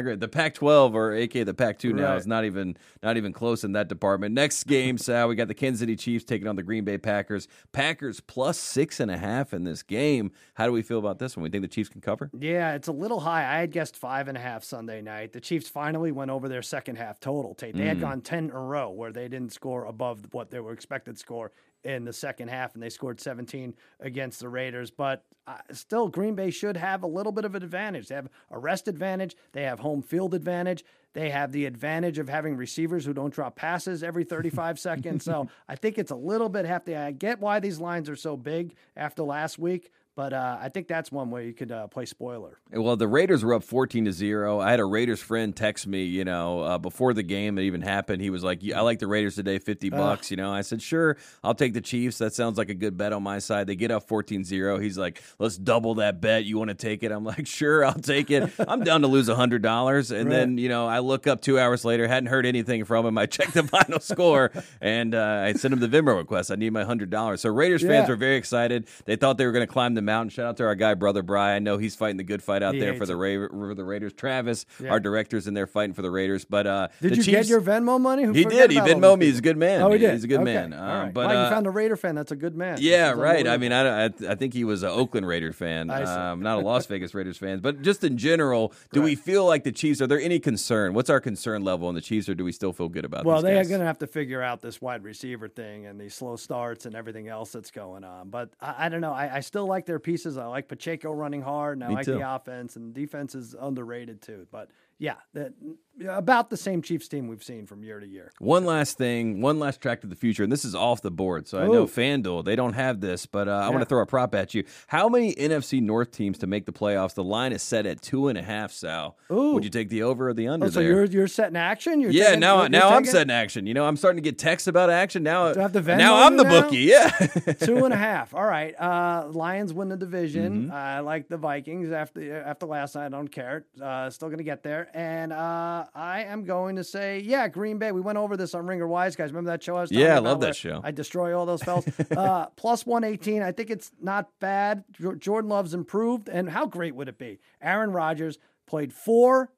Pac twelve, or A K A the Pac two now, Right. is not even not even close in that department. Next game, Sal, we got the Kansas City Chiefs taking on the Green Bay Packers. Packers plus six and a half in this game. How do we feel about this one? We think the Chiefs can cover? Yeah, it's a little high. I had guessed five and a half Sunday night. The Chiefs finally went over their second half total. Tate. They Mm. had gone ten in a row where they didn't score above what they were expected to score in the second half, and they scored seventeen against the Raiders. But uh, still, Green Bay should have a little bit of an advantage. They have a rest advantage. They have home field advantage. They have the advantage of having receivers who don't drop passes every thirty-five seconds. So I think it's a little bit hefty. I get why these lines are so big after last week. But uh, I think that's one way you could uh, play spoiler. Well, the Raiders were up fourteen to zero. I had a Raiders friend text me, you know, uh, before the game it even happened. He was like, I like the Raiders today, fifty bucks. You know, I said, sure, I'll take the Chiefs. That sounds like a good bet on my side. They get up fourteen zero. He's like, let's double that bet. You want to take it? I'm like, sure, I'll take it. I'm down to lose one hundred dollars. And Right. then, you know, I look up two hours later, hadn't heard anything from him. I checked the final score, and uh, I sent him the Venmo request. I need my one hundred dollars. So Raiders Yeah. fans were very excited. They thought they were going to climb the mountain. Shout out to our guy, Brother Bry. I know he's fighting the good fight out He there hates for the, Ra- for the Raiders. Travis, Yeah. our director's in there fighting for the Raiders. But uh, Did the you Chiefs, get your Venmo money? Who He forget did. He about all Venmoed those me. He's a people? good man. Oh, he did. He's a good Okay. man. All Um, right. but Wow, uh, you found a Raider fan. That's a good man. yeah, This is right. I mean, unbelievable. I, I I think he was an Oakland Raiders fan, I see. um, not a Las Vegas Raiders fan. But just in general, do we Right. feel like the Chiefs? Are there any concern? What's our concern level on the Chiefs, or do we still feel good about? Well, these they guys? are going to have to figure out this wide receiver thing and these slow starts and everything else that's going on. But I, I don't know. I, I still like their pieces. I like Pacheco running hard, and I Me like too. the offense, and defense is underrated too. But yeah, that, about the same Chiefs team we've seen from year to year. One last thing, one last track to the future, and this is off the board. So I know Ooh. FanDuel, they don't have this, but uh, I Yeah. want to throw a prop at you. How many N F C North teams to make the playoffs? The line is set at two and a half, Sal. Ooh. Would you take the over or the under Oh, so there? you're you're setting action? You're yeah, taking- now you're now I'm taking- setting action. You know, I'm starting to get texts about action. Now, Do I have to Venmo now I'm you the now? bookie. Yeah. Two and a half. All right. Uh, Lions win the division. Mm-hmm. I like the Vikings after after last night. I don't care. Uh, still going to get there. And uh, I am going to say, yeah, Green Bay. We went over this on Ringer Wise Guys. Remember that show I was talking Yeah, I about love that where show. I destroy all those fellas. uh, plus one eighteen. I think it's not bad. J- Jordan Love's improved. And how great would it be? Aaron Rodgers played four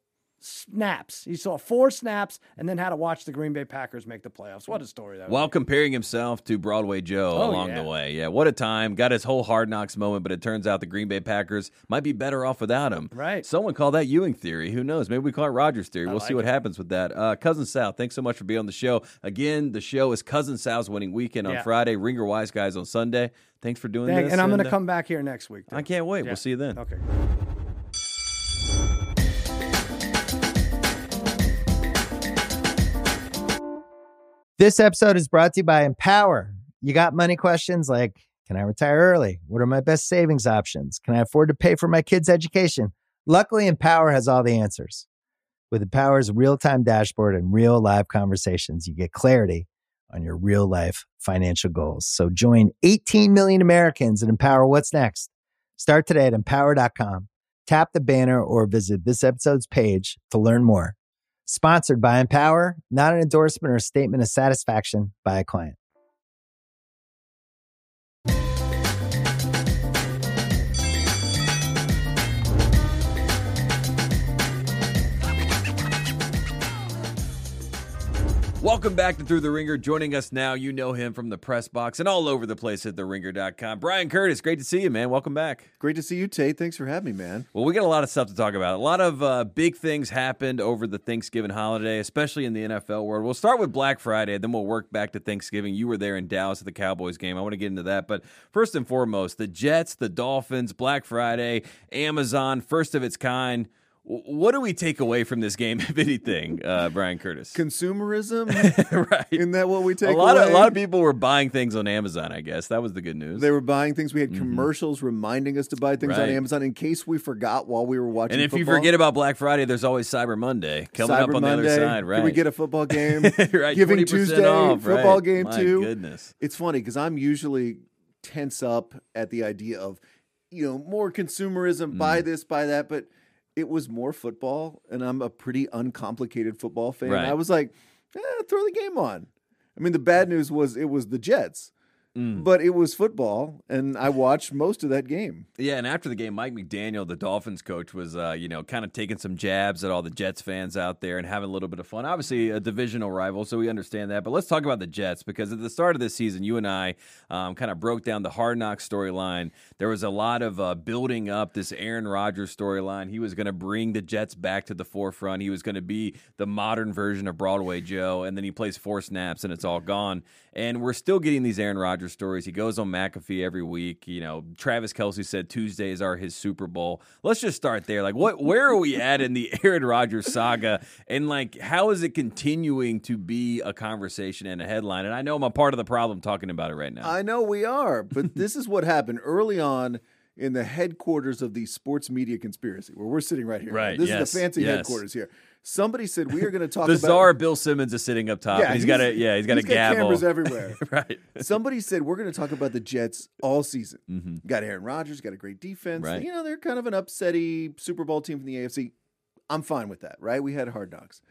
snaps. He saw four snaps and then had to watch the Green Bay Packers make the playoffs. What a story that While was. comparing himself to Broadway Joe Oh, along yeah. the way. Yeah, what a time. Got his whole Hard Knocks moment, but it turns out the Green Bay Packers might be better off without him. Right. Someone called that Ewing theory. Who knows? Maybe we call it Rogers theory. I We'll like see what it. happens with that. Uh, Cousin Sal, thanks so much for being on the show. Again, the show is Cousin Sal's Winning Weekend on Yeah. Friday, Ringer Wise Guys on Sunday. Thanks for doing Thank- this. and I'm going to uh, come back here next week. too. I can't wait. Yeah. We'll see you then. Okay. This episode is brought to you by Empower. You got money questions like, can I retire early? What are my best savings options? Can I afford to pay for my kids' education? Luckily, Empower has all the answers. With Empower's real-time dashboard and real live conversations, you get clarity on your real life financial goals. So join eighteen million Americans and Empower what's next. Start today at empower dot com. Tap the banner or visit this episode's page to learn more. Sponsored by Empower, not an endorsement or a statement of satisfaction by a client. Welcome back to Through the Ringer. Joining us now, you know him from the press box and all over the place at the ringer dot com. Brian Curtis, great to see you, man. Welcome back. Great to see you, Tate. Thanks for having me, man. Well, we got a lot of stuff to talk about. A lot of uh, big things happened over the Thanksgiving holiday, especially in the N F L world. We'll start with Black Friday, then we'll work back to Thanksgiving. You were there in Dallas at the Cowboys game. I want to get into that. But first and foremost, the Jets, the Dolphins, Black Friday, Amazon, first of its kind. What do we take away from this game, if anything, uh, Brian Curtis? Consumerism? Right. Isn't that what we take a lot away? of a lot of people were buying things on Amazon, I guess. That was the good news. They were buying things. We had commercials reminding us to buy things Right. on Amazon in case we forgot while we were watching and if you football. forget about Black Friday, there's always Cyber Monday coming Cyber up on Monday, the other side, right? Can we get a football game? right, Giving twenty percent Tuesday, off, football right. game My too. goodness. It's funny because I'm usually tense up at the idea of, you know, more consumerism, Mm. buy this, buy that, but it was more football, and I'm a pretty uncomplicated football fan. Right. I was like, eh, throw the game on. I mean, the bad news was it was the Jets. Mm. but it was football, and I watched most of that game. Yeah, and after the game, Mike McDaniel, the Dolphins coach, was uh, you know kind of taking some jabs at all the Jets fans out there and having a little bit of fun. Obviously, a divisional rival, so we understand that. But let's talk about the Jets, because at the start of this season, you and I um, kind of broke down the Hard Knocks storyline. There was a lot of uh, building up this Aaron Rodgers storyline. He was going to bring the Jets back to the forefront. He was going to be the modern version of Broadway Joe, and then he plays four snaps, and it's all gone. And we're still getting these Aaron Rodgers stories. He goes on McAfee every week. You know, Travis Kelce said Tuesdays are his Super Bowl. Let's just start there. Like, what? Where are we at in the Aaron Rodgers saga? And, like, how is it continuing to be a conversation and a headline? And I know I'm a part of the problem talking about it right now. I know we are, but this is what happened early on in the headquarters of the sports media conspiracy, where we're sitting right here. Right, This yes, is the fancy yes. headquarters here. Somebody said we are going to talk the about czar Bill Simmons is sitting up top. Yeah, and he's he's- got a yeah, he's got he's a got gavel. cameras everywhere. Right. Somebody said we're going to talk about the Jets all season. Mm-hmm. Got Aaron Rodgers, got a great defense. Right. You know, they're kind of an upsetty Super Bowl team from the A F C. I'm fine with that, right? We had Hard Knocks.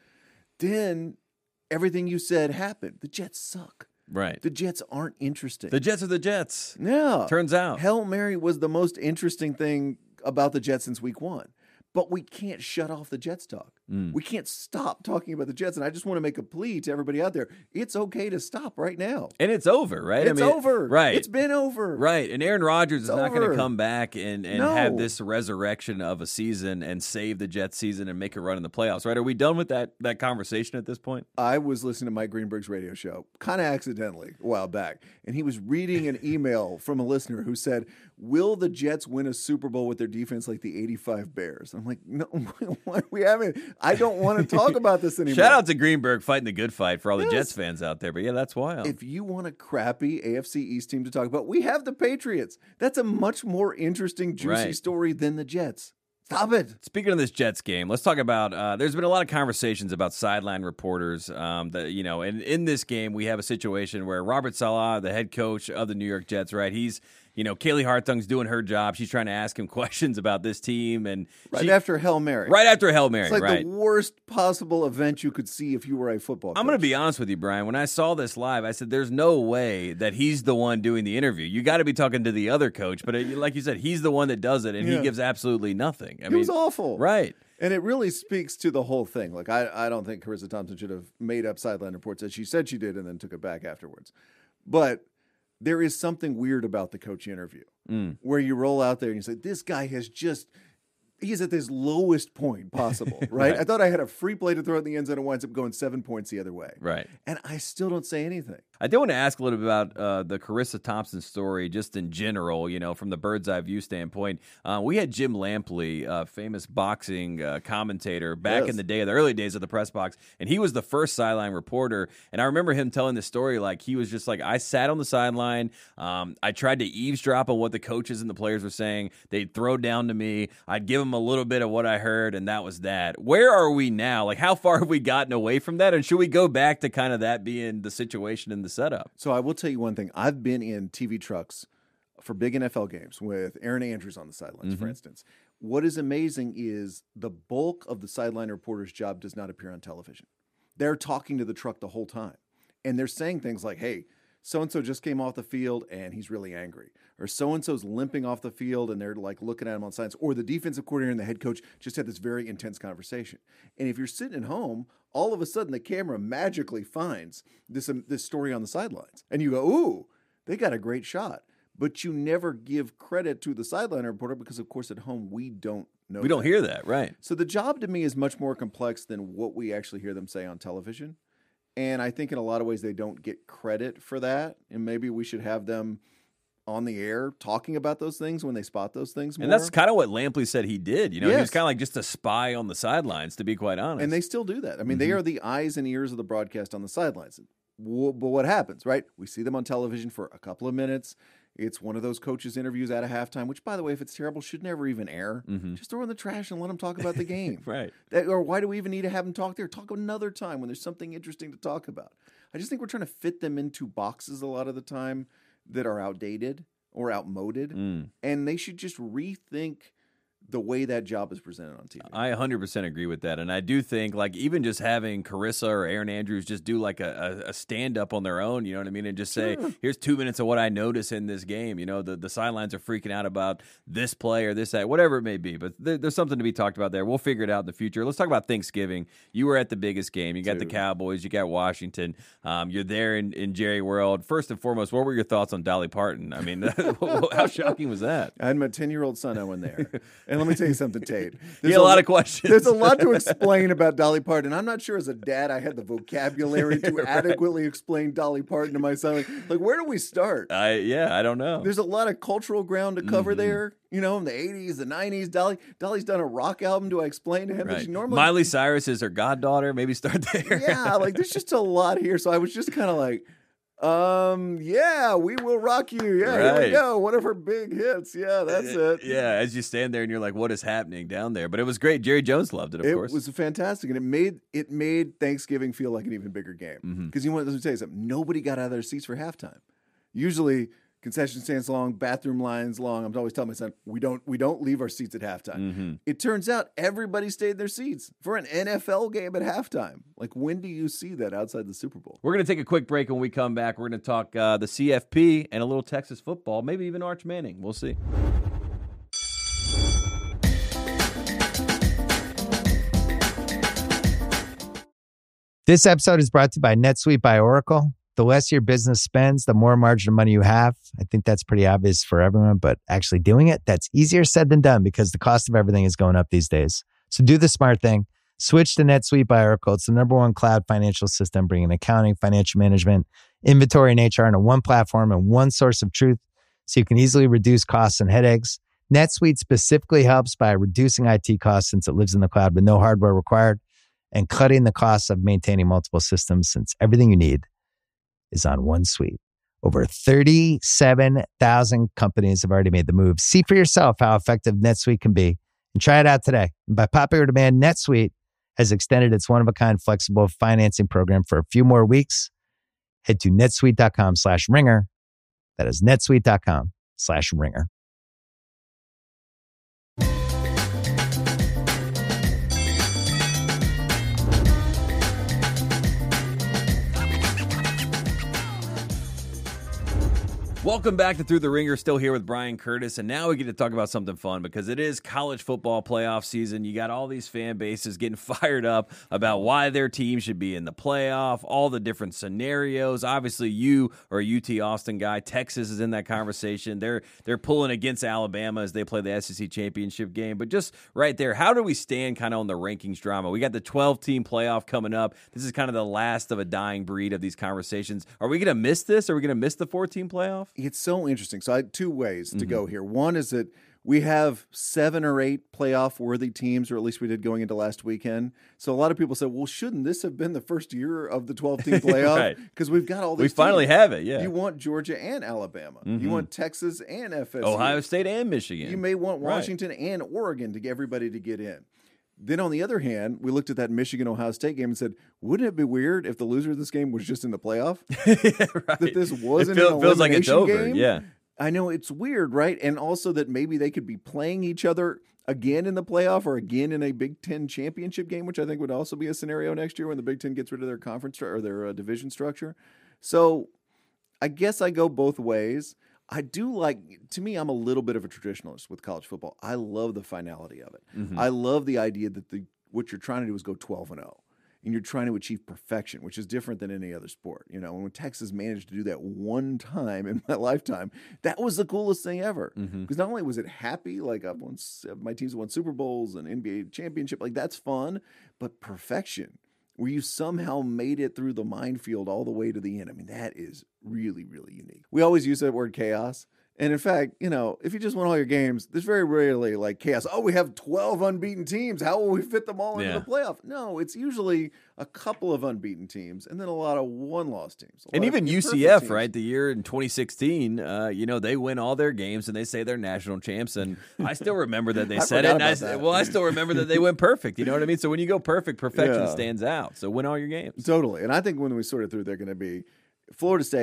Then everything you said happened. The Jets suck. Right. The Jets aren't interesting. The Jets are the Jets. no. Turns out. Hail Mary was the most interesting thing about the Jets since week one. But we can't shut off the Jets talk. Mm. We can't stop talking about the Jets. And I just want to make a plea to everybody out there. It's okay to stop right now. And it's over, right? It's I mean, over. Right. It's been over. Right. And Aaron Rodgers is It's not going to over. come back and, and No. have this resurrection of a season and save the Jets season and make a run in the playoffs, right? Are we done with that that conversation at this point? I was listening to Mike Greenberg's radio show, kind of accidentally, a while back, and he was reading an email from a listener who said, "Will the Jets win a Super Bowl with their defense like the eighty-five Bears?" I'm like, "No, we haven't. I don't want to talk about this anymore." Shout out to Greenberg fighting the good fight for all the Yes. Jets fans out there. But yeah, that's wild. If you want a crappy A F C East team to talk about, we have the Patriots. That's a much more interesting, juicy Right. story than the Jets. Stop it. Speaking of this Jets game, let's talk about. Uh, there's been a lot of conversations about sideline reporters. Um, that you know, and in this game, we have a situation where Robert Saleh, the head coach of the New York Jets, right? He's, you know, Kaylee Hartung's doing her job. She's trying to ask him questions about this team, and Right she- after Hail Mary. right after a Hail Mary, It's like right? the worst possible event you could see if you were a football I'm going to coach. be honest with you, Brian. When I saw this live, I said, "There's no way that he's the one doing the interview. You got to be talking to the other coach." But it, like you said, he's the one that does it, and Yeah. he gives absolutely nothing. I It mean, was awful. right? And it really speaks to the whole thing. Like, I, I don't think Carissa Thompson should have made up sideline reports as she said she did and then took it back afterwards. But there is something weird about the coach interview Mm. where you roll out there and you say, this guy has just, he's at this lowest point possible, right? Right. I thought I had a free play to throw in the end zone and winds up going seven points the other way. Right. And I still don't say anything. I did want to ask a little bit about uh, the Carissa Thompson story, just in general, you know, from the bird's eye view standpoint. Uh, we had Jim Lampley, uh, famous boxing uh, commentator, back Yes. in the day, the early days of the press box, and he was the first sideline reporter. And I remember him telling the story like he was just like, I sat on the sideline, um, I tried to eavesdrop on what the coaches and the players were saying. They'd throw down to me, I'd give them a little bit of what I heard, and that was that. Where are we now? Like, how far have we gotten away from that? And should we go back to kind of that being the situation in the setup? So I will tell you one thing. I've been in T V trucks for big N F L games with Aaron Andrews on the sidelines, for Mhm. instance. What is amazing is the bulk of the sideline reporter's job does not appear on television. They're talking to the truck the whole time. And they're saying things like, hey, so-and-so just came off the field and he's really angry. Or so-and-so's limping off the field and they're like looking at him on signs. Or the defensive coordinator and the head coach just had this very intense conversation. And if you're sitting at home, all of a sudden the camera magically finds this, um, this story on the sidelines. And you go, ooh, they got a great shot. But you never give credit to the sideline reporter because, of course, at home we don't know We don't that. hear that, right? So the job to me is much more complex than what we actually hear them say on television. And I think in a lot of ways they don't get credit for that. And maybe we should have them on the air talking about those things when they spot those things more. And that's kind of what Lampley said he did. You know, he was Yes. kind of like just a spy on the sidelines, to be quite honest. And they still do that. I mean, they Mhm. are the eyes and ears of the broadcast on the sidelines. Wh- But what happens, right? We see them on television for a couple of minutes. It's one of those coaches' interviews at a halftime, which, by the way, if it's terrible, should never even air. Mhm. Just throw in the trash and let them talk about the game. right. That, or why do we even need to have them talk there? Talk another time when there's something interesting to talk about. I just think we're trying to fit them into boxes a lot of the time that are outdated or outmoded. Mm. And they should just rethink the way that job is presented on T V. I one hundred percent agree with that. And I do think, like, even just having Carissa or Aaron Andrews just do, like, a, a, a stand-up on their own, you know what I mean, and just say, sure. here's two minutes of what I notice in this game. You know, the, the sidelines are freaking out about this play or this, that, whatever it may be. But there, there's something to be talked about there. We'll figure it out in the future. Let's talk about Thanksgiving. You were at the biggest game. You got Dude. the Cowboys. You got Washington. Um, you're there in, in Jerry World. First and foremost, what were your thoughts on Dolly Parton? I mean, how shocking was that? I had my ten-year-old son. I went there. And let me tell you something, Tate. There's a, a lot of questions. There's a lot to explain about Dolly Parton. I'm not sure as a dad I had the vocabulary to right. adequately explain Dolly Parton to my son. Like, like, where do we start? I yeah, I don't know. There's a lot of cultural ground to cover mm-hmm. there. You know, in the eighties, the nineties, Dolly Dolly's done a rock album. Do I explain to him right. that she normally Miley Cyrus is her goddaughter? Maybe start there. Yeah, like there's just a lot here. So I was just kind of like, Um, yeah, We Will Rock You. Yeah, right. Here we go. One of her big hits. Yeah, that's it. Yeah, as you stand there and you're like, what is happening down there? But it was great. Jerry Jones loved it, of it course. It was fantastic. And it made it made Thanksgiving feel like an even bigger game. Because mm-hmm. you want to tell you something. Nobody got out of their seats for halftime. Usually concession stands long, bathroom lines long. I'm always telling my son, we don't we don't leave our seats at halftime. Mm-hmm. It turns out everybody stayed in their seats for an N F L game at halftime. Like, when do you see that outside the Super Bowl? We're going to take a quick break. When we come back, we're going to talk uh, the C F P and a little Texas football, maybe even Arch Manning. We'll see. This episode is brought to you by NetSuite by Oracle. The less your business spends, the more margin of money you have. I think that's pretty obvious for everyone, but actually doing it, that's easier said than done because the cost of everything is going up these days. So do the smart thing. Switch to NetSuite by Oracle. It's the number one cloud financial system, bringing accounting, financial management, inventory, and H R into one platform and one source of truth so you can easily reduce costs and headaches. NetSuite specifically helps by reducing I T costs since it lives in the cloud with no hardware required and cutting the costs of maintaining multiple systems since everything you need is on one suite. Over thirty-seven thousand companies have already made the move. See for yourself how effective NetSuite can be and try it out today. And by popular demand, NetSuite has extended its one-of-a-kind flexible financing program for a few more weeks. Head to netsuite.com slash ringer. That is netsuite.com slash ringer. Welcome back to Through the Ringer. Still here with Brian Curtis, and now we get to talk about something fun because it is college football playoff season. You got all these fan bases getting fired up about why their team should be in the playoff, all the different scenarios. Obviously, you are a U T Austin guy. Texas is in that conversation. They're they're pulling against Alabama as they play the S E C championship game. But just right there, how do we stand kind of on the rankings drama? We got the twelve-team playoff coming up. This is kind of the last of a dying breed of these conversations. Are we going to miss this? Are we going to miss the four-team playoff? It's so interesting. So I had two ways to mm-hmm. go here. One is that we have seven or eight playoff-worthy teams, or at least we did going into last weekend. So a lot of people said, well, shouldn't this have been the first year of the twelve-team playoff? Because right. we've got all these We finally teams. have it, yeah. You want Georgia and Alabama. Mm-hmm. You want Texas and F S U. Ohio State and Michigan. You may want Washington right. and Oregon to get everybody to get in. Then on the other hand, we looked at that Michigan-Ohio State game and said, wouldn't it be weird if the loser of this game was just in the playoff? yeah, right. That this wasn't it feel, an feels like it's over. game? Yeah. I know, it's weird, right? And also that maybe they could be playing each other again in the playoff or again in a Big Ten championship game, which I think would also be a scenario next year when the Big Ten gets rid of their conference or their uh, division structure. So I guess I go both ways. I do like, to me, I'm a little bit of a traditionalist with college football. I love the finality of it. Mm-hmm. I love the idea that the what you're trying to do is go twelve and oh. And you're trying to achieve perfection, which is different than any other sport. You know, when Texas managed to do that one time in my lifetime, that was the coolest thing ever. Because mm-hmm. not only was it happy, like I've won, my teams won Super Bowls and N B A championship, like that's fun, but perfection, where you somehow made it through the minefield all the way to the end. I mean, that is really, really unique. We always use that word chaos. And in fact, you know, if you just win all your games, there's very rarely like chaos. Oh, we have twelve unbeaten teams. How will we fit them all into yeah. the playoff? No, it's usually a couple of unbeaten teams and then a lot of one-loss teams. And even U C F, right? The year in twenty sixteen, uh, you know, they win all their games and they say they're national champs. And I still remember that they I said it. And I, that. Well, I still remember that they went perfect. You know what I mean? So when you go perfect, perfection yeah. stands out. So win all your games. Totally. And I think when we sort it through, they're going to be Florida State,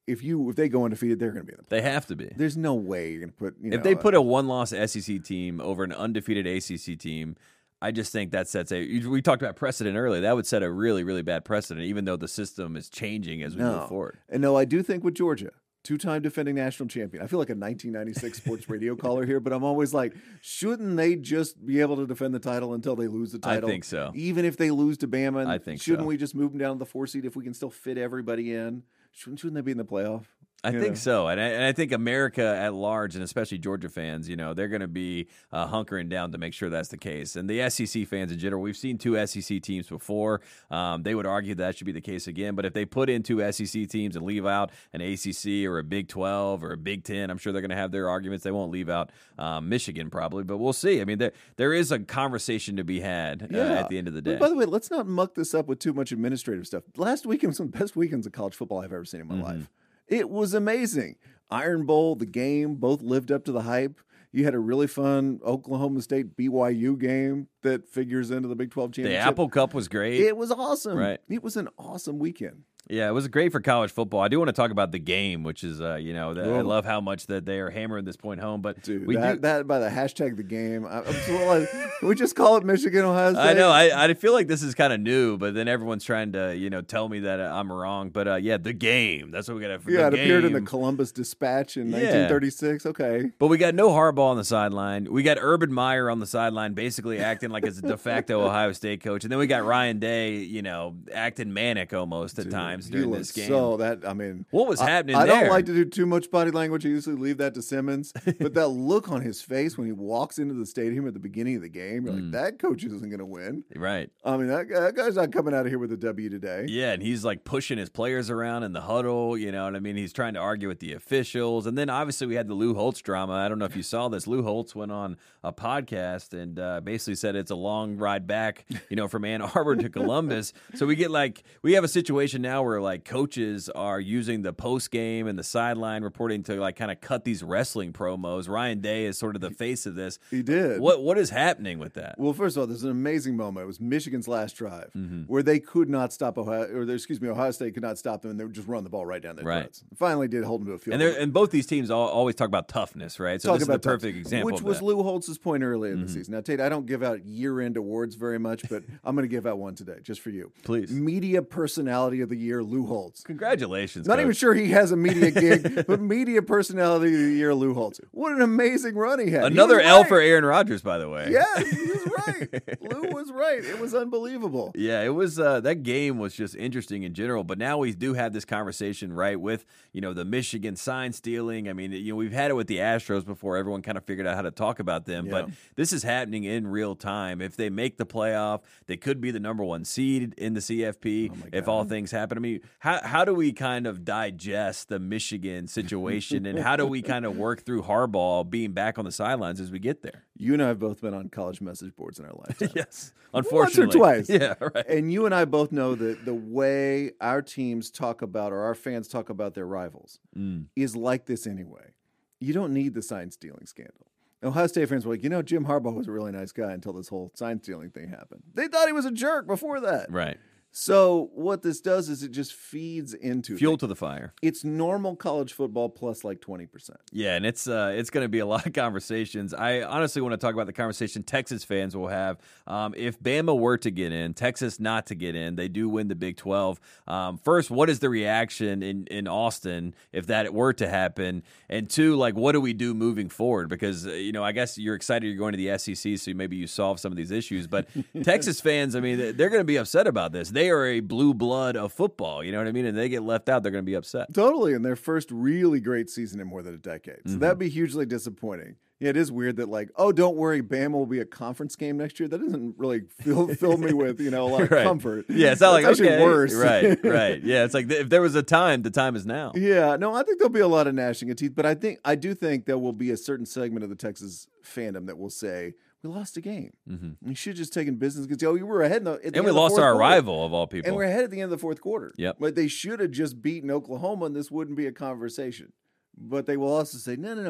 if you if they go undefeated, they're going to be in the playoffs. They have to be. There's no way you're going to put. You If know, they put a one-loss S E C team over an undefeated A C C team, I just think that sets a. We talked about precedent earlier. That would set a really, really bad precedent, even though the system is changing as we no. move forward. And no, I do think with Georgia, two-time defending national champion. I feel like a nineteen ninety-six sports radio caller here, but I'm always like, shouldn't they just be able to defend the title until they lose the title? I think so. Even if they lose to Bama, I think shouldn't so. we just move them down to the four seed if we can still fit everybody in? Shouldn't, shouldn't they be in the playoff? I You think know? so, and I, and I think America at large, and especially Georgia fans, you know, they're going to be uh, hunkering down to make sure that's the case. And the S E C fans in general, we've seen two S E C teams before. Um, they would argue that should be the case again. But if they put in two S E C teams and leave out an A C C or a Big twelve or a Big ten, I'm sure they're going to have their arguments. They won't leave out um, Michigan probably, but we'll see. I mean, there there is a conversation to be had uh, Yeah. at the end of the day. But by the way, let's not muck this up with too much administrative stuff. Last weekend was one of the best weekends of college football I've ever seen in my Mm-hmm. life. It was amazing. Iron Bowl, the game, both lived up to the hype. You had a really fun Oklahoma State B Y U game that figures into the Big twelve The championship. Apple Cup was great. It was awesome. Right. It was an awesome weekend. Yeah, it was great for college football. I do want to talk about the game, which is, uh, you know, the, I Whoa. love how much that they are hammering this point home. But Dude, we that, do. that by the hashtag the game. I, I'm so like, can we just call it Michigan, Ohio State? I know. I, I feel like this is kind of new, but then everyone's trying to, you know, tell me that I'm wrong. But uh, yeah, the game. That's what we got to. yeah, it the appeared in the game. Columbus Dispatch in Yeah. nineteen thirty-six. Okay. But we got no Harbaugh on the sideline. We got Urban Meyer on the sideline, basically acting like it's a de facto Ohio State coach, and then we got Ryan Day, you know, acting manic almost at Dude, times he during looked this game. So that I mean, What was I- happening I, there? don't like to do too much body language. I usually leave that to Simmons. But that look on his face when he walks into the stadium at the beginning of the game, you're Mm. like, that coach isn't going to win. Right. I mean, that, guy- that guy's not coming out of here with a W today. Yeah, and he's like pushing his players around in the huddle, you know what I mean? He's trying to argue with the officials. And then obviously we had the Lou Holtz drama. I don't know if you saw this. Lou Holtz went on a podcast and uh, basically said it's a long ride back, you know, from Ann Arbor to Columbus. So we get like, we have a situation now where like coaches are using the post game and the sideline reporting to like kind of cut these wrestling promos. Ryan Day is sort of the face of this. He did. What What is happening with that? Well, first of all, there's an amazing moment. It was Michigan's last drive Mm-hmm. where they could not stop Ohio, or excuse me, Ohio State could not stop them, and they would just run the ball right down their Right. throats. Finally, did hold them to a field And, goal. they're- and both these teams all, always talk about toughness, right? So Talk this is about the perfect tough- example Which of was that. Lou Holtz's point earlier in the Mhm. season. Now, Tate, I don't give out year-end awards very much, but I'm going to give out one today just for you. Please. Media Personality of the Year, Lou Holtz. Congratulations. Not Coach. even sure he has a media gig, but Media Personality of the Year, Lou Holtz. What an amazing run he had. He Another was L right. for Aaron Rodgers, by the way. Yes, he was right. Lou was right. It was unbelievable. Yeah, it was. Uh, that game was just interesting in general. But now we do have this conversation, right, with you know the Michigan sign stealing. I mean, you know, we've had it with the Astros before. Everyone kind of figured out how to talk about them. But Yeah. this is happening in real time. If they make the playoff, they could be the number one seed in the C F P. Oh my if God. all things happen, I mean, how how do we kind of digest the Michigan situation, and how do we kind of work through Harbaugh being back on the sidelines as we get there? You and I have both been on college message boards in our lifetime. Yes, unfortunately, twice. Yeah, right. And you and I both know that the way our teams talk about or our fans talk about their rivals Mm. is like this anyway. You don't need the sign stealing scandal. Ohio State fans were like, you know, Jim Harbaugh was a really nice guy until this whole sign stealing thing happened. They thought he was a jerk before that. Right. So what this does is it just feeds into Fuel things. to the fire. It's normal college football plus like twenty percent. Yeah, and it's uh, it's going to be a lot of conversations. I honestly want to talk about the conversation Texas fans will have. Um, if Bama were to get in, Texas not to get in, they do win the Big twelve. Um, first, what is the reaction in, in Austin if that were to happen? And two, like, what do we do moving forward? Because, uh, you know, I guess you're excited you're going to the S E C, so maybe you solve some of these issues. But Texas fans, I mean, they're going to be upset about this. They are a blue blood of football, you know what I mean? And they get left out, they're going to be upset. Totally, in their first really great season in more than a decade. So Mhm. that'd be hugely disappointing. Yeah, it is weird that like, oh, don't worry, Bama will be a conference game next year. That doesn't really fill fill me with you know a lot of Right. comfort. Yeah, it's not like, That's actually okay, worse. Right, right. Yeah, it's like if there was a time, the time is now. Yeah, no, I think there'll be a lot of gnashing of teeth, but I think I do think there will be a certain segment of the Texas fandom that will say we lost a game. Mm-hmm. We should have just taken business because oh, we were ahead. In the, at the And end we of the lost fourth our quarter. rival of all people. And we're ahead at the end of the fourth quarter. Yep. But they should have just beaten Oklahoma, and this wouldn't be a conversation. But they will also say, no, no, no.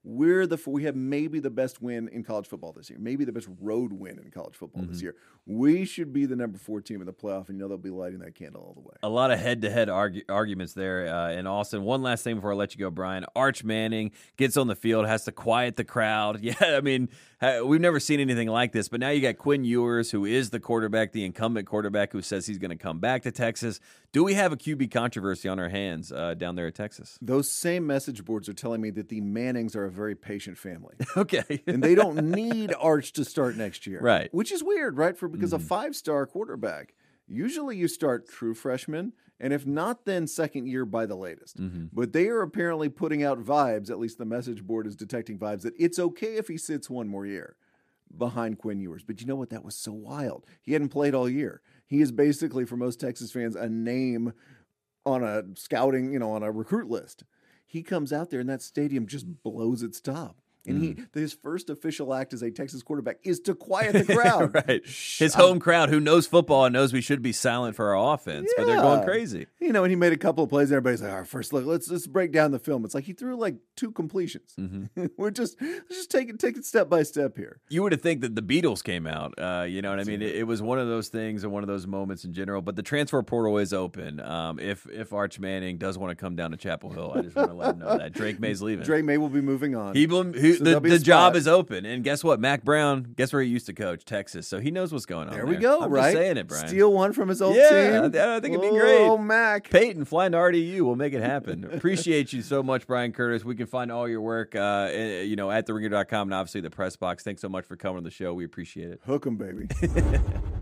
we're the we have maybe the best win in college football this year, maybe the best road win in college football mm-hmm. this year. We should be the number four team in the playoff, and you know they'll be lighting that candle all the way. A lot of head-to-head argu- arguments there uh, in Austin. One last thing before I let you go, Brian. Arch Manning gets on the field, has to quiet the crowd. Yeah, I mean, we've never seen anything like this, but now you got Quinn Ewers, who is the quarterback, the incumbent quarterback, who says he's going to come back to Texas. Do we have a Q B controversy on our hands uh, down there at Texas? Those same message boards are telling me that the Mannings are a very patient family. Okay. And they don't need Arch to start next year. Right. Which is weird, right? For because mm-hmm. a five-star quarterback, usually you start true freshman, and if not, then second year by the latest. Mm-hmm. But they are apparently putting out vibes, at least the message board is detecting vibes, that it's okay if he sits one more year behind Quinn Ewers. But you know what? That was so wild. He hadn't played all year. He is basically, for most Texas fans, a name on a scouting, you know, on a recruit list. He comes out there and that stadium just blows its top. And he, his first official act as a Texas quarterback is to quiet the crowd. Right. His home crowd who knows football and knows we should be silent for our offense, yeah. but they're going crazy. You know, and he made a couple of plays and everybody's like, all right, first look, let's let's break down the film. It's like he threw like two completions. Mm-hmm. We're just let's just take it take it step by step here. You would have think that the Beatles came out. Uh, you know what I mean? It, it was one of those things and one of those moments in general. But the transfer portal is open. Um, if if Arch Manning does want to come down to Chapel Hill, I just want to let him know that Drake May's leaving. Drake May will be moving on. He, he so the, the job is open, and guess what? Mac Brown, guess where he used to coach? Texas, so he knows what's going on. There, there. we go. I'm right, just saying it, Brian. Steal one from his old yeah, team. I think it'd be great. Oh, Mac Peyton, flying to R D U, we'll make it happen. Appreciate you so much, Brian Curtis. We can find all your work, uh, you know, at the ringer dot com and obviously the press box. Thanks so much for coming on the show. We appreciate it. Hook 'em, baby.